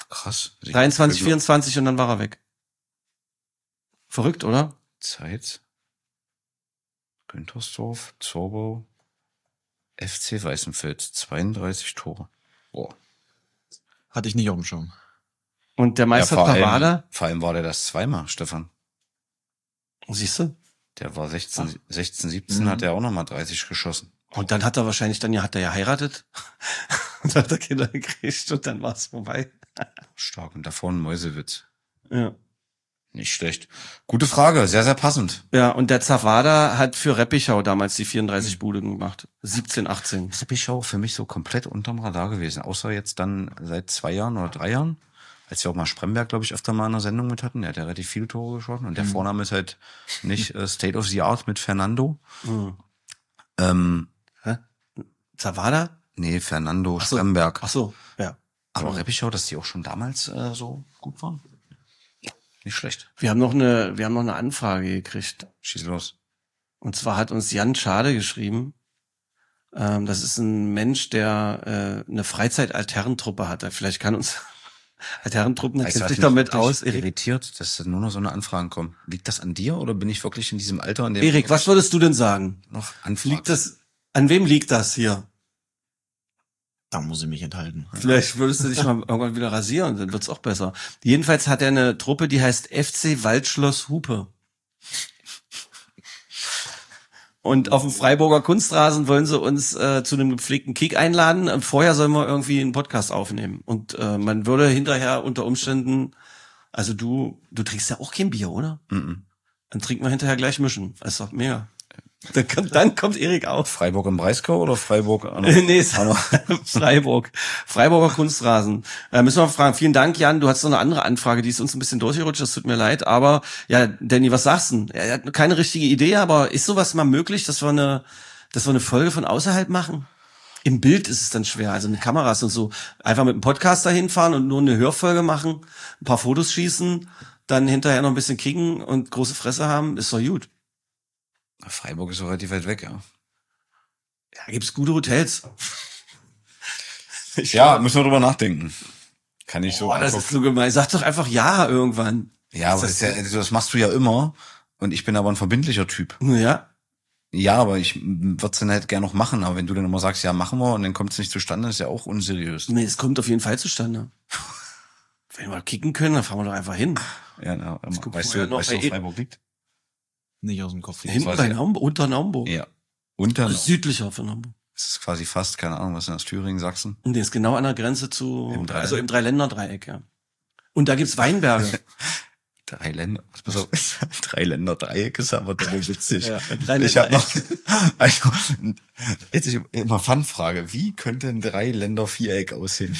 E: Krass.
A: dreiundzwanzig, vierundzwanzig und dann war er weg. Verrückt, oder?
E: Zeit. Güntersdorf, Zorbau, F C Weißenfels, zweiunddreißig Tore. Boah.
F: Hatte ich nicht auf dem Schirm.
A: Und der Meister
E: Ja, vor allem-
A: Pavada,
E: Vor allem war der das zweimal, Stefan.
A: siehst du?
E: Der war sechzehn, sechzehn, siebzehn,
F: Mhm.
E: hat er auch nochmal dreißig geschossen.
A: Und dann hat er wahrscheinlich, dann ja, hat er ja heiratet. Und dann hat er Kinder gekriegt und dann war es vorbei.
E: Stark. Und davor ein Mäusewitz.
A: Ja.
E: Nicht schlecht. Gute Frage, sehr, sehr passend.
A: Ja, und der Zawada hat für Reppichau damals die vierunddreißig Bude gemacht. siebzehn, achtzehn.
E: Reppichau für mich so komplett unterm Radar gewesen. Außer jetzt dann seit zwei Jahren oder drei Jahren, als wir auch mal Spremberg, glaube ich, öfter mal in einer Sendung mit hatten. Der hat ja relativ viele Tore geschossen. Und der
A: Mhm.
E: Vorname ist halt nicht äh, State of the Art mit Fernando.
A: Mhm.
E: Ähm,
A: Zawada?
E: nee, Fernando
A: Ach so.
E: Spremberg.
A: Ach so, ja.
E: Aber Reppichau, dass die auch schon damals äh, so gut waren? Nicht schlecht.
A: Wir haben noch eine, wir haben noch eine Anfrage gekriegt.
E: Schieß los.
A: Und zwar hat uns Jan Schade geschrieben. Ähm, das ist ein Mensch, der äh, eine Freizeit-Altherrentruppe hat. Vielleicht kann uns Altherrentruppen, der
E: Weißt du,
A: kennt
E: was
A: sich
E: mich
A: damit
E: wirklich
A: aus. Erik,
E: irritiert, dass nur noch so eine Anfragen kommen. Liegt das an dir oder bin ich wirklich in diesem Alter, in dem
A: Erik, was würdest du denn sagen?
E: noch anfragst?
A: Liegt das, an wem liegt das hier?
F: Da muss ich mich enthalten.
A: Vielleicht würdest du dich mal irgendwann wieder rasieren, dann wird's auch besser. Jedenfalls hat er eine Truppe, die heißt F C Waldschloss Hupe. Und auf dem Freiburger Kunstrasen wollen sie uns äh, zu einem gepflegten Kick einladen. Und vorher sollen wir irgendwie einen Podcast aufnehmen. Und äh, man würde hinterher unter Umständen, also du, du trinkst ja auch kein Bier, oder?
E: Mhm.
A: Dann trinken wir hinterher gleich mischen. Das ist doch mega. Dann kommt, dann kommt Erik auf.
E: Freiburg im Breisgau oder Freiburg an
A: Nee, ist Freiburg. Freiburger Kunstrasen. Äh, müssen wir mal fragen. Vielen Dank, Jan. Du hast noch eine andere Anfrage, die ist uns ein bisschen durchgerutscht. Das tut mir leid. Aber ja, Danny, was sagst du? Er hat keine richtige Idee, aber ist sowas mal möglich, dass wir eine, dass wir eine Folge von außerhalb machen? Im Bild ist es dann schwer, also mit Kameras und so. Einfach mit dem Podcast dahin fahren und nur eine Hörfolge machen, ein paar Fotos schießen, dann hinterher noch ein bisschen kicken und große Fresse haben, ist doch gut.
E: Freiburg ist so relativ weit weg, ja.
A: Ja, gibt's gute Hotels. Ich
E: Ja, müssen wir drüber nachdenken. Kann ich so
A: Boah, das
E: einfach-
A: ist so gemein. Sag doch einfach ja irgendwann.
E: Ja, aber das, ist ja, also das machst du ja immer. Und ich bin aber ein verbindlicher Typ.
A: Ja.
E: Ja, aber ich würde es dann halt gerne noch machen. Aber wenn du dann immer sagst, ja, machen wir und dann kommt es nicht zustande, ist ja auch unseriös.
A: Nee, es kommt auf jeden Fall zustande. Wenn wir kicken können, dann fahren wir doch einfach hin.
E: Ja, na,
A: gucken
E: weißt
A: wir ja
E: du,
A: noch
E: weißt du,
A: bei
E: wo
A: E-
E: Freiburg liegt?
F: Nicht aus dem Kopf.
A: Hinten
E: weiß
A: bei
E: ich.
A: Naumburg, unter Naumburg.
E: Ja. Unter,
A: Also südlicher von Naumburg.
E: das ist quasi fast, keine Ahnung, was ist das, Thüringen, Sachsen?
A: Und der ist genau an der Grenze zu,
E: Im Dreieck.
A: also im Dreiländereieck, ja. Und da gibt's Weinberge.
E: Drei Länder, pass auf, drei Länder Dreieck ist aber total witzig.
A: Ja, drei
E: ich habe
A: Länder
E: noch, also, jetzt ich immer Fun-Frage, wie könnte ein drei Länder Viereck aussehen?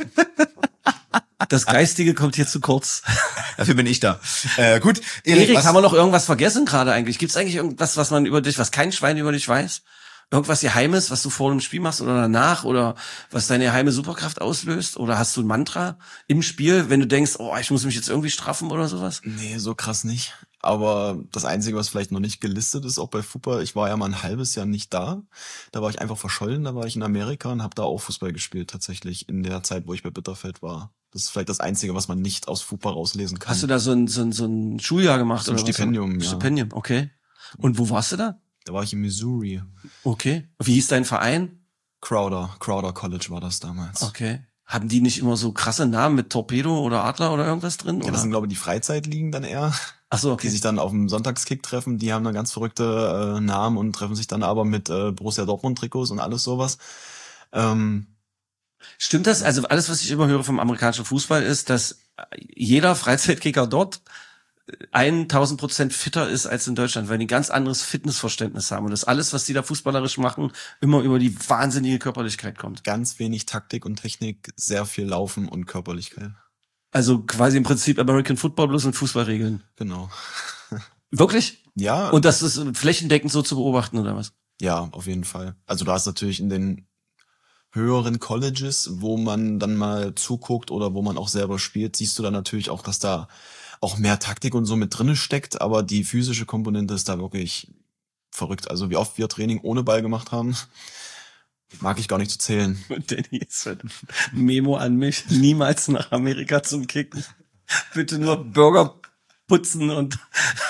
A: Das Geistige kommt hier zu kurz.
E: Dafür bin ich da. Äh, gut,
A: Erik,
E: was-
A: haben wir noch irgendwas vergessen gerade eigentlich? Gibt's eigentlich irgendwas, was man über dich, was kein Schwein über dich weiß? Irgendwas Geheimes, was du vor dem Spiel machst oder danach oder was deine geheime Superkraft auslöst? Oder hast du ein Mantra im Spiel, wenn du denkst, oh, ich muss mich jetzt irgendwie straffen oder sowas?
F: Nee, so krass nicht. Aber das Einzige, was vielleicht noch nicht gelistet ist, auch bei Fußball, ich war ja mal ein halbes Jahr nicht da. Da war ich einfach verschollen, da war ich in Amerika und habe da auch Fußball gespielt, tatsächlich in der Zeit, wo ich bei Bitterfeld war. Das ist vielleicht das Einzige, was man nicht aus Fußball rauslesen kann.
A: Hast du da so ein, so ein, so ein Schuljahr gemacht?
F: So ein
A: oder was?
F: Stipendium, ja.
A: Stipendium, okay. Und wo warst du da?
F: Da war ich in Missouri.
A: Okay. Wie hieß dein Verein?
F: Crowder, Crowder College war das damals.
A: Okay. Haben die nicht immer so krasse Namen mit Torpedo oder Adler oder irgendwas drin?
F: Ja, das
A: oder?
F: sind, glaube ich, die Freizeitligen dann eher,
A: Ach so,
F: die
A: okay.
F: sich dann auf dem Sonntagskick treffen. Die haben dann ganz verrückte äh, Namen und treffen sich dann aber mit äh, Borussia Dortmund-Trikots und alles sowas. Ähm,
A: Stimmt das? Also alles, was ich immer höre vom amerikanischen Fußball ist, dass jeder Freizeitkicker dort tausend Prozent fitter ist als in Deutschland, weil die ein ganz anderes Fitnessverständnis haben und das alles, was die da fußballerisch machen, immer über die wahnsinnige Körperlichkeit kommt.
F: ganz wenig Taktik und Technik, sehr viel Laufen und Körperlichkeit.
A: Also quasi im Prinzip American Football bloß mit Fußballregeln.
F: Genau.
A: Wirklich?
F: Ja,
A: Und das ist flächendeckend so zu beobachten oder was?
F: ja, auf jeden Fall. Also du hast natürlich in den höheren Colleges, wo man dann mal zuguckt oder wo man auch selber spielt, siehst du dann natürlich auch, dass da auch mehr Taktik und so mit drinne steckt, aber die physische Komponente ist da wirklich verrückt. Also wie oft wir Training ohne Ball gemacht haben. Mag ich gar nicht zu zählen.
A: Und Danny ist halt Memo an mich, niemals nach Amerika zum Kicken. Bitte nur Burger putzen und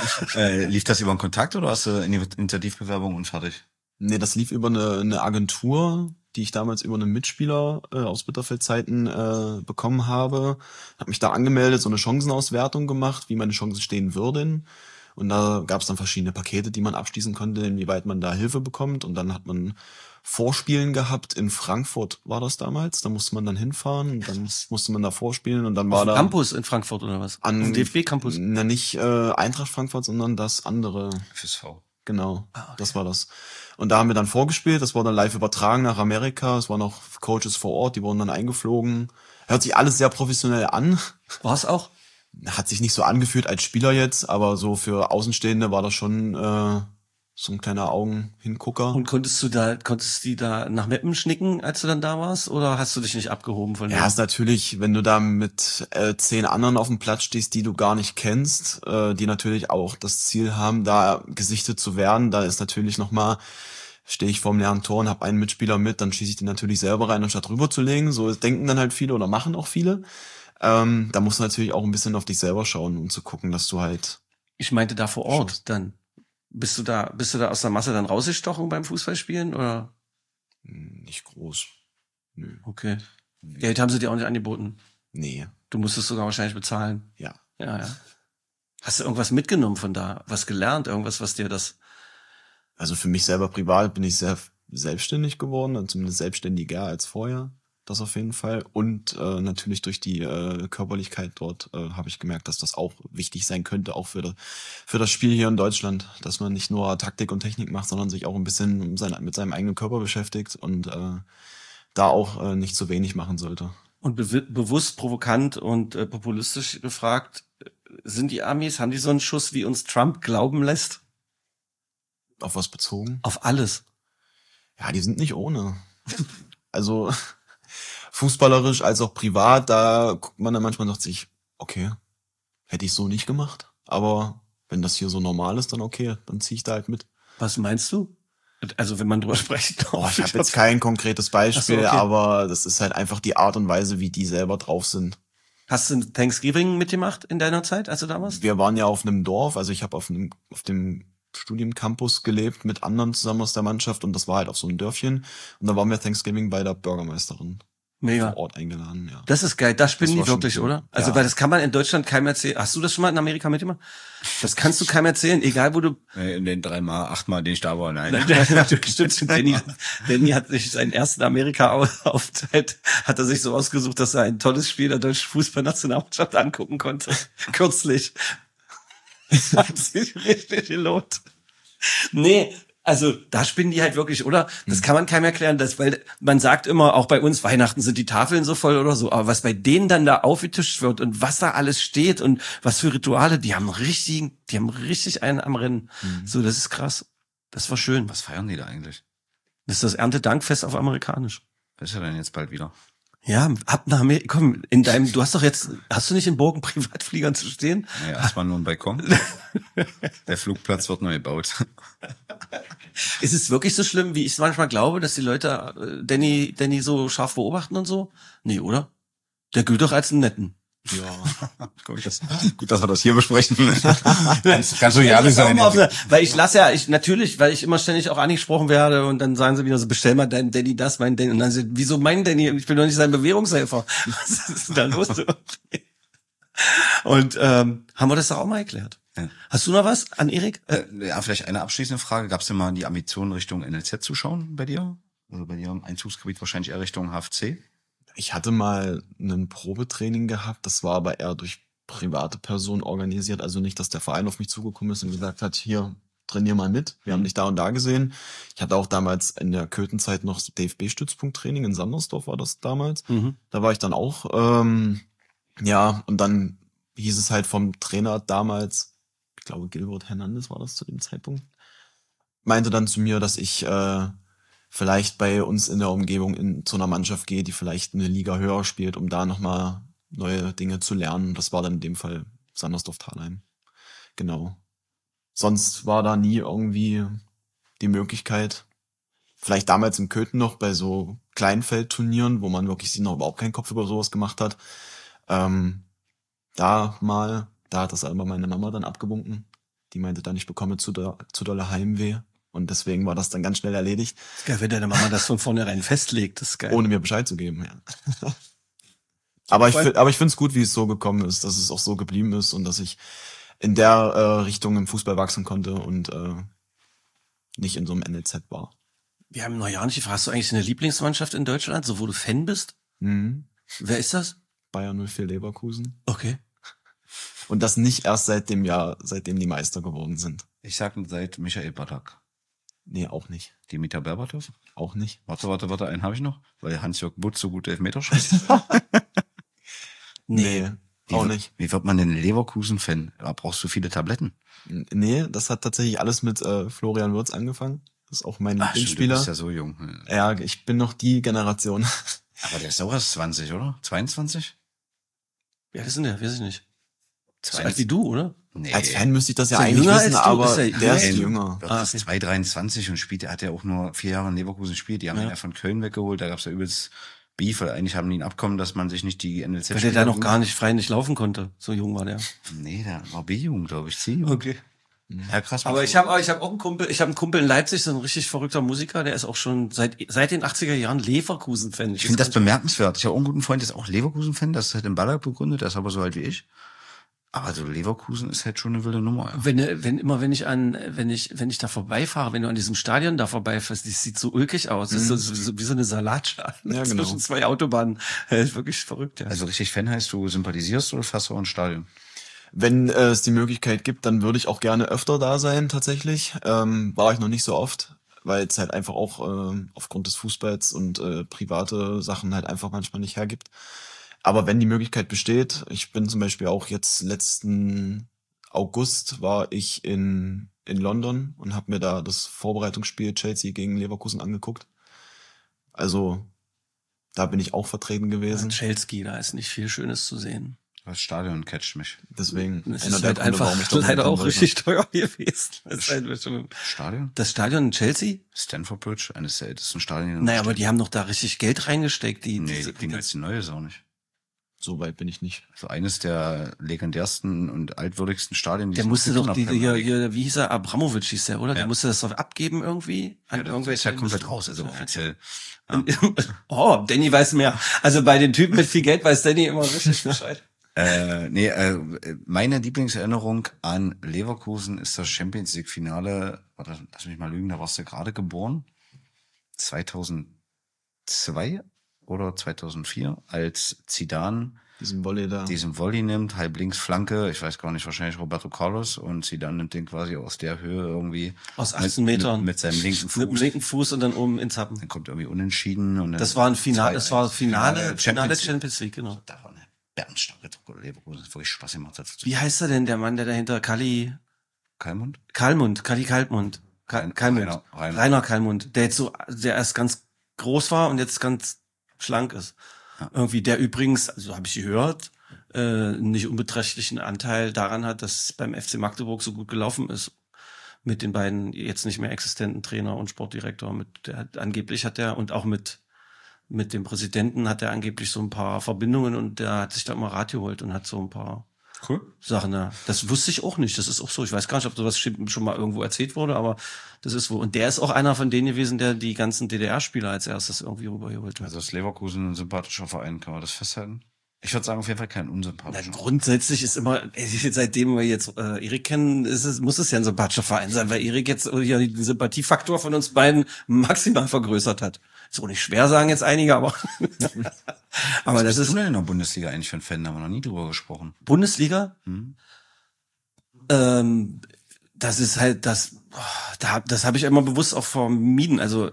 E: Äh, lief das über einen Kontakt oder hast du eine Initiativbewerbung und fertig?
F: Nee, das lief über eine, eine Agentur, die ich damals über einen Mitspieler äh, aus Bitterfeld-Zeiten äh, bekommen habe. Hab mich da angemeldet, so eine Chancenauswertung gemacht, wie meine Chancen stehen würden. Und da gab es dann verschiedene Pakete, die man abschließen konnte, inwieweit man da Hilfe bekommt. Und dann hat man Vorspielen gehabt in Frankfurt, war das damals. Da musste man dann hinfahren und dann musste man da vorspielen. Und dann war
A: auf dem
F: da
A: Campus in Frankfurt oder was?
F: an
A: Am D F B-Campus.
F: Na, nicht äh, Eintracht Frankfurt, sondern das andere.
E: F S V.
F: Genau,
A: Ah, okay.
F: das war das. Und da haben wir dann vorgespielt, das war dann live übertragen nach Amerika, es waren auch Coaches vor Ort, die wurden dann eingeflogen. Hört sich alles sehr professionell an.
A: War es auch?
F: Hat sich nicht so angefühlt als Spieler jetzt, aber so für Außenstehende war das schon äh, so ein kleiner Augenhingucker.
A: Und konntest du da, konntest du die da nach Meppen schnicken, als du dann da warst? Oder hast du dich nicht abgehoben von
F: Ja,
A: denen?
F: ist natürlich, wenn du da mit äh, zehn anderen auf dem Platz stehst, die du gar nicht kennst, äh, die natürlich auch das Ziel haben, da gesichtet zu werden, da ist natürlich nochmal, stehe ich vorm leeren Tor und habe einen Mitspieler mit, dann schieße ich den natürlich selber rein, anstatt rüber zu legen. So denken dann halt viele oder machen auch viele. Ähm, da musst du natürlich auch ein bisschen auf dich selber schauen, um zu gucken, dass du halt...
A: Ich meinte da vor Ort dann. Bist du da, bist du da aus der Masse dann rausgestochen beim Fußballspielen oder?
F: Nicht groß. Nö.
A: Okay. Geld haben sie dir auch nicht angeboten.
F: Nee.
A: Du musstest sogar wahrscheinlich bezahlen.
F: Ja.
A: Ja, ja. Hast du irgendwas mitgenommen von da? Was gelernt? Irgendwas, was dir das...
F: Also für mich selber privat bin ich sehr selbstständig geworden, also zumindest selbstständiger als vorher. Das auf jeden Fall. Und äh, natürlich durch die äh, Körperlichkeit dort äh, habe ich gemerkt, dass das auch wichtig sein könnte, auch für das, für das Spiel hier in Deutschland, dass man nicht nur Taktik und Technik macht, sondern sich auch ein bisschen um sein, mit seinem eigenen Körper beschäftigt und äh, da auch äh, nicht zu wenig machen sollte.
A: Und be bewusst, provokant und äh, populistisch gefragt, sind die Amis, haben die so einen Schuss, wie uns Trump glauben lässt?
F: Auf was bezogen?
A: Auf alles.
F: Ja, die sind nicht ohne. Also fußballerisch als auch privat, da guckt man dann manchmal und sagt sich, okay, hätte ich so nicht gemacht. Aber wenn das hier so normal ist, dann okay, dann ziehe ich da halt mit.
A: Was meinst du? Also wenn man drüber spricht.
F: Oh, ich habe jetzt kein konkretes Beispiel,
A: Ach so, okay.
F: aber das ist halt einfach die Art und Weise, wie die selber drauf sind.
A: Hast du Thanksgiving mitgemacht in deiner Zeit, als du da warst?
F: Wir waren ja auf einem Dorf, also ich habe auf einem auf dem Studiencampus gelebt mit anderen zusammen aus der Mannschaft und das war halt auf so einem Dörfchen. Und da waren wir Thanksgiving bei der Bürgermeisterin
A: Mega.
F: vor Ort eingeladen, ja.
A: Das ist geil, das spinnen
F: Das
A: die
F: war schon
A: wirklich,
F: cool.
A: oder? Also,
F: Ja.
A: weil das kann man in Deutschland keinem erzählen. Hast du das schon mal in Amerika mitgemacht? Das kannst du keinem erzählen, egal wo du...
E: Nee, in den dreimal, achtmal, den ich da war, nein.
A: Stimmt, Danny, Danny hat sich seinen ersten Amerika-Aufenthalt, hat er sich so ausgesucht, dass er ein tolles Spiel der deutschen Fußballnationalmannschaft angucken konnte. Kürzlich. Hat sich richtig gelohnt. Nee, also da spinnen die halt wirklich, oder? Das kann man keinem erklären, das, weil man sagt immer, auch bei uns, Weihnachten sind die Tafeln so voll oder so, aber was bei denen dann da aufgetischt wird und was da alles steht und was für Rituale, die haben richtig, die haben richtig einen am Rennen. So, das ist krass. Das war schön.
E: Was feiern die da eigentlich?
A: Das ist das Erntedankfest auf Amerikanisch.
E: Was ist ja denn jetzt bald wieder?
A: Ja, ab nach Amerika, komm, in deinem, du hast doch jetzt, hast du nicht in Burgen Privatfliegern zu stehen?
E: Naja, erstmal nur ein Balkon. Der Flugplatz wird neu gebaut.
A: Ist es wirklich so schlimm, wie ich es manchmal glaube, dass die Leute äh, Danny, Danny so scharf beobachten und so? Nee, oder? Der gilt doch als einen Netten.
F: Ja.
E: Gut, das, gut, dass wir das hier besprechen. Kannst, kannst du ja alles sein.
A: Auf eine, weil ich lasse ja, ich natürlich, weil ich immer ständig auch angesprochen werde und dann sagen sie wieder so, bestell mal deinen Danny das, mein Danny. Und dann sagen sie, wieso mein Danny? Ich bin doch nicht sein Bewährungshelfer. Was ist denn da los? Und ähm, haben wir das doch auch mal erklärt.
E: Ja.
A: Hast du noch was an Erik? Äh,
E: Äh, ja, vielleicht eine abschließende Frage. Gab es denn mal die Ambition, Richtung N L Z zu schauen bei dir? Also bei dir im Einzugsgebiet wahrscheinlich eher Richtung H F C?
F: Ich hatte mal ein Probetraining gehabt, das war aber eher durch private Personen organisiert, also nicht, dass der Verein auf mich zugekommen ist und gesagt hat, hier, trainier mal mit, wir haben dich da und da gesehen. Ich hatte auch damals in der Köthenzeit noch D F B-Stützpunkttraining, in Sandersdorf war das damals.
A: mhm.
F: Da war ich dann auch, ähm, ja, und dann hieß es halt vom Trainer damals, ich glaube Gilbert Hernandez war das zu dem Zeitpunkt, meinte dann zu mir, dass ich äh, vielleicht bei uns in der Umgebung in zu einer Mannschaft gehe, die vielleicht eine Liga höher spielt, um da nochmal neue Dinge zu lernen. Das war dann in dem Fall Sandersdorf-Thalheim. Genau. Sonst war da nie irgendwie die Möglichkeit. vielleicht damals in Köthen noch bei so Kleinfeldturnieren, wo man wirklich sich noch überhaupt keinen Kopf über sowas gemacht hat. Ähm, da mal, da hat das aber meine Mama dann abgewunken. Die meinte dann, ich bekomme zu, do, zu dolle Heimweh. Und deswegen war das dann ganz schnell erledigt.
A: Das ist geil, wenn deine Mama das von vornherein festlegt. Das ist geil.
F: Ohne mir Bescheid zu geben, ja. aber ich find, aber ich finde es gut, wie es so gekommen ist, dass es auch so geblieben ist und dass ich in der äh, Richtung im Fußball wachsen konnte und äh, nicht in so einem N L Z war.
A: Wir haben noch ja nicht gefragt, hast du eigentlich eine Lieblingsmannschaft in Deutschland, so wo du Fan bist?
F: Mhm.
A: Wer ist das?
F: Bayer null vier Leverkusen.
A: Okay.
F: Und das nicht erst seit dem Jahr, seitdem die Meister geworden sind.
E: Ich sag seit Michael Ballack.
F: Nee, auch nicht.
E: Dimitar Berbatov?
F: Auch nicht.
E: Warte, warte, warte, einen habe ich noch, weil Hans-Jörg Butt so gut Elfmeter schießt.
F: Nee,
E: Wie
F: auch
E: wird-
F: nicht.
E: Wie wird man denn Leverkusen-Fan? Da brauchst du viele Tabletten.
F: Nee, das hat tatsächlich alles mit äh, Florian Wirtz angefangen. Das ist auch mein
E: Ach, stimmt, du
F: Lieblingsspieler.
E: bist ja so jung.
F: Ja, ich bin noch die Generation.
E: Aber der ist auch erst zwanzig, oder? zweiundzwanzig?
A: Wie alt ist denn der? Weiß ich nicht. So
E: Zwei-
A: alt wie du, oder?
E: Nee.
F: Als Fan müsste ich das ja
A: Ist er
F: eigentlich
A: jünger
F: wissen,
A: als du?
F: aber
A: Ist er
F: der ist
E: Nein,
F: jünger.
E: Wird
A: Ah,
E: das
A: okay.
E: zwei dreiundzwanzig und spielt, er hat ja auch nur vier Jahre in Leverkusen gespielt. Die haben
A: Ja.
E: ihn ja von Köln weggeholt, da gab's ja übelst Beef, weil eigentlich haben die ein Abkommen, dass man sich nicht die N L Z
A: Weil der da noch gar nicht frei nicht laufen konnte. So jung war der.
E: Nee, der war B-Jugend, glaube ich, C-Jugend.
A: Okay.
E: Ja, krass.
A: Aber ich habe ich hab auch einen Kumpel, ich habe einen Kumpel in Leipzig, so ein richtig verrückter Musiker, der ist auch schon seit seit den achtziger Jahren Leverkusen-Fan.
E: Ich finde das bemerkenswert. Ich habe auch einen guten Freund, der ist auch Leverkusen-Fan, das ist halt in Ballack begründet, der ist aber so alt wie ich. Aber so Leverkusen ist halt schon eine wilde Nummer. Ja.
A: Wenn, wenn, immer wenn ich an, wenn ich, wenn ich da vorbeifahre, wenn du an diesem Stadion da vorbeifährst, das sieht so ulkig aus. Das ist so, so, so wie so eine Salatschale
F: Ja,
A: zwischen
F: genau.
A: zwei Autobahnen. Das ist wirklich verrückt, ja.
E: Also richtig Fan heißt, du sympathisierst oder fährst du auch ins Stadion?
F: Wenn äh, es die Möglichkeit gibt, dann würde ich auch gerne öfter da sein, tatsächlich. Ähm, war ich noch nicht so oft, weil es halt einfach auch äh, aufgrund des Fußballs und äh, private Sachen halt einfach manchmal nicht hergibt. Aber wenn die Möglichkeit besteht, ich bin zum Beispiel auch jetzt letzten August war ich in in London und habe mir da das Vorbereitungsspiel Chelsea gegen Leverkusen angeguckt. Also da bin ich auch vertreten gewesen.
A: Chelsea, da ist nicht viel Schönes zu sehen.
E: Das Stadion catcht mich.
F: Deswegen
A: Es
F: einer
A: ist
F: der
A: halt
F: Gründe,
A: einfach
F: warum ich dort
A: leider
F: mitkommen
A: auch
F: wollte.
A: richtig teuer gewesen. Das, ist halt schon-
E: Stadion?
A: das Stadion in Chelsea?
E: Stanford Bridge, eines der ältesten Stadien.
A: Naja, aber die haben doch da richtig Geld reingesteckt. Die,
E: Nee,
A: diese,
E: die klingt als die neue Sau nicht.
F: So weit bin ich nicht.
E: Also eines der legendärsten und altwürdigsten Stadien, die
A: der
E: es
A: musste
E: noch
A: doch, die,
E: gibt in
A: hier,
E: der
A: hier, wie hieß er, Abramowitsch hieß der, oder? Der
E: Ja.
A: musste das doch abgeben irgendwie? An
E: Ja, der
A: irgendwelche
E: ist ja komplett
A: Investoren.
E: raus, also offiziell.
A: Oh, Danny weiß mehr. Also bei den Typen mit viel Geld weiß Danny immer richtig Bescheid.
E: Äh, nee, äh, meine Lieblingserinnerung an Leverkusen ist das Champions League Finale, warte, lass mich mal lügen, da warst du gerade geboren. zweitausendzwei oder zweitausendvier, als Zidane
F: Diesen Volley da.
E: diesen Volley nimmt, halb links Flanke, ich weiß gar nicht, wahrscheinlich Roberto Carlos, und Zidane nimmt den quasi aus der Höhe irgendwie
A: Aus achtzehn Metern.
E: mit, mit seinem linken
A: Mit dem
E: Fuß.
A: linken Fuß und dann oben ins Happen.
E: Dann kommt irgendwie unentschieden und dann
A: Das war ein Finale,
E: zwei-
A: das war Finale, Finale
E: Champions League.
A: Champions League, genau.
E: Da war eine bärenstarke Truppe Leverkusen, das wirklich Spaß gemacht hat.
A: Wie heißt er denn, der Mann, der dahinter, Kali,
E: Kalmund?
A: Kalmund, Kali Kaltmund. Ka-
E: Rainer-
A: Kalmund.
E: Rainer- Rainer.
A: Rainer Kalmund, der jetzt so, der erst ganz groß war und jetzt ganz schlank ist.
E: Ja.
A: Irgendwie, der übrigens, also habe ich gehört, äh, einen nicht unbeträchtlichen Anteil daran hat, dass es beim F C Magdeburg so gut gelaufen ist. Mit den beiden jetzt nicht mehr existenten Trainer und Sportdirektor. Mit der hat, angeblich hat er und auch mit mit dem Präsidenten hat er angeblich so ein paar Verbindungen und der hat sich da immer Rat geholt und hat so ein paar
E: Cool.
A: Sachen da. Das wusste ich auch nicht. Das ist auch so. Ich weiß gar nicht, ob sowas schon mal irgendwo erzählt wurde, aber das ist wo. Und der ist auch einer von denen gewesen, der die ganzen D D R-Spieler als erstes irgendwie rübergeholt hat.
E: Also ist Leverkusen ein sympathischer Verein, kann man das festhalten? Ich würde sagen, auf jeden Fall kein
A: Na,
E: unsympathischer.
A: grundsätzlich ist immer, ey, seitdem wir jetzt äh, Erik kennen, ist es, muss es ja ein sympathischer Verein sein, weil Erik jetzt äh, ja den Sympathiefaktor von uns beiden maximal vergrößert hat. Ist auch nicht schwer, sagen jetzt einige, aber aber das
E: Was bist
A: ist
E: du denn in der Bundesliga eigentlich für ein Fan? Da haben wir noch nie drüber gesprochen.
A: Bundesliga.
E: Hm?
A: Ähm, das ist halt das, boah, da, das habe ich immer bewusst auch vermieden. Also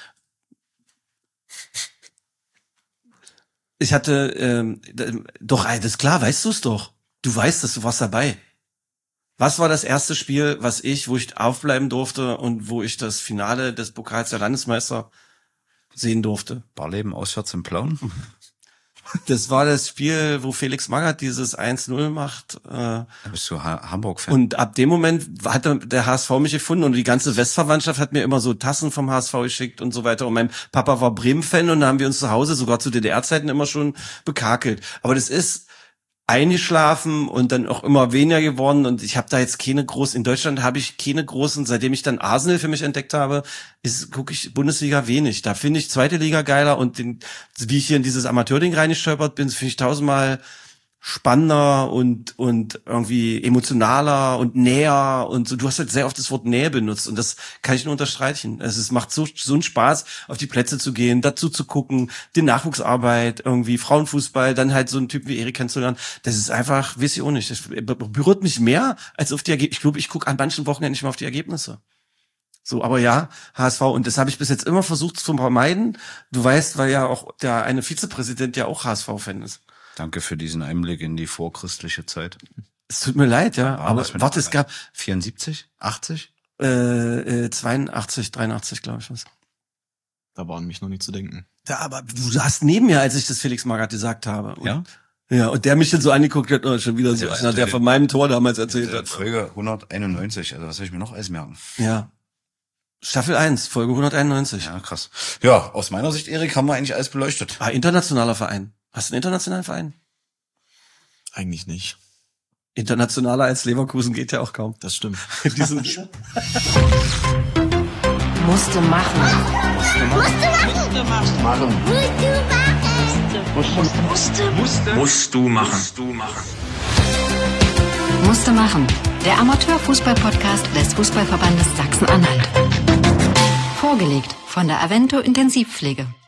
A: ich hatte, ähm, da- doch, ey, das ist klar, weißt du es doch. Du weißt es, du warst dabei. Was war das erste Spiel, was ich, wo ich aufbleiben durfte und wo ich das Finale des Pokals der Landesmeister sehen durfte?
E: Barleben auswärts im Plauen?
A: Das war das Spiel, wo Felix Magath dieses eins null macht. Äh,
E: Da bist du ha- Hamburg-Fan.
A: und ab dem Moment hat der H S V mich gefunden und die ganze Westverwandtschaft hat mir immer so Tassen vom H S V geschickt und so weiter. Und mein Papa war Bremen-Fan und da haben wir uns zu Hause sogar zu D D R-Zeiten immer schon bekakelt. Aber das ist eingeschlafen und dann auch immer weniger geworden und ich habe da jetzt keine großen, in Deutschland habe ich keine großen, seitdem ich dann Arsenal für mich entdeckt habe, ist gucke ich Bundesliga wenig. Da finde ich zweite Liga geiler und den, wie ich hier in dieses Amateurding reingestolpert bin, finde ich tausendmal spannender und und irgendwie emotionaler und näher und so. Du hast halt sehr oft das Wort Nähe benutzt und das kann ich nur unterstreichen. Es ist, macht so so einen Spaß, auf die Plätze zu gehen, dazu zu gucken, die Nachwuchsarbeit, irgendwie Frauenfußball, dann halt so einen Typ wie Erik kennenzulernen. Das ist einfach, weiß ich auch nicht, das berührt mich mehr als auf die Ergebnisse. Ich glaube, ich gucke an manchen Wochenenden nicht mehr auf die Ergebnisse. So, aber ja, H S V, und das habe ich bis jetzt immer versucht zu vermeiden. Du weißt, weil ja auch der eine Vizepräsident ja auch H S V-Fan ist.
E: Danke für diesen Einblick in die vorchristliche Zeit.
A: Es tut mir leid, ja,
E: War
A: aber
E: was mit
A: warte, es gab
E: vierundsiebzig, achtzig?
A: äh, äh, zweiundachtzig, dreiundachtzig, glaube ich was.
F: Da war an mich noch nicht zu denken.
A: Ja, aber du saßt neben mir, als ich das Felix Magath gesagt habe. Und,
E: Ja?
A: Ja, und der mich dann so angeguckt hat, oh, schon wieder so
E: Ja,
A: einer, der
E: der-
A: von meinem Tor damals erzählt
E: Äh,
A: hat.
E: Folge hunderteinundneunzig, also was soll ich mir noch alles merken?
A: Ja. Staffel eins, Folge hunderteinundneunzig.
E: Ja, krass. Ja, aus meiner Sicht, Erik, haben wir eigentlich alles beleuchtet.
A: Ah, internationaler Verein. Hast du einen internationalen Verein?
F: Eigentlich nicht.
A: Internationaler als Leverkusen geht ja auch kaum.
F: Das stimmt.
A: In diesem Sinne.
B: Musste machen.
C: Musste machen.
G: Machen.
C: Musste machen.
G: Musste.
H: Musst du machen.
B: Musste machen. Der Amateurfußball-Podcast des Fußballverbandes Sachsen-Anhalt. Vorgelegt von der Avento Intensivpflege.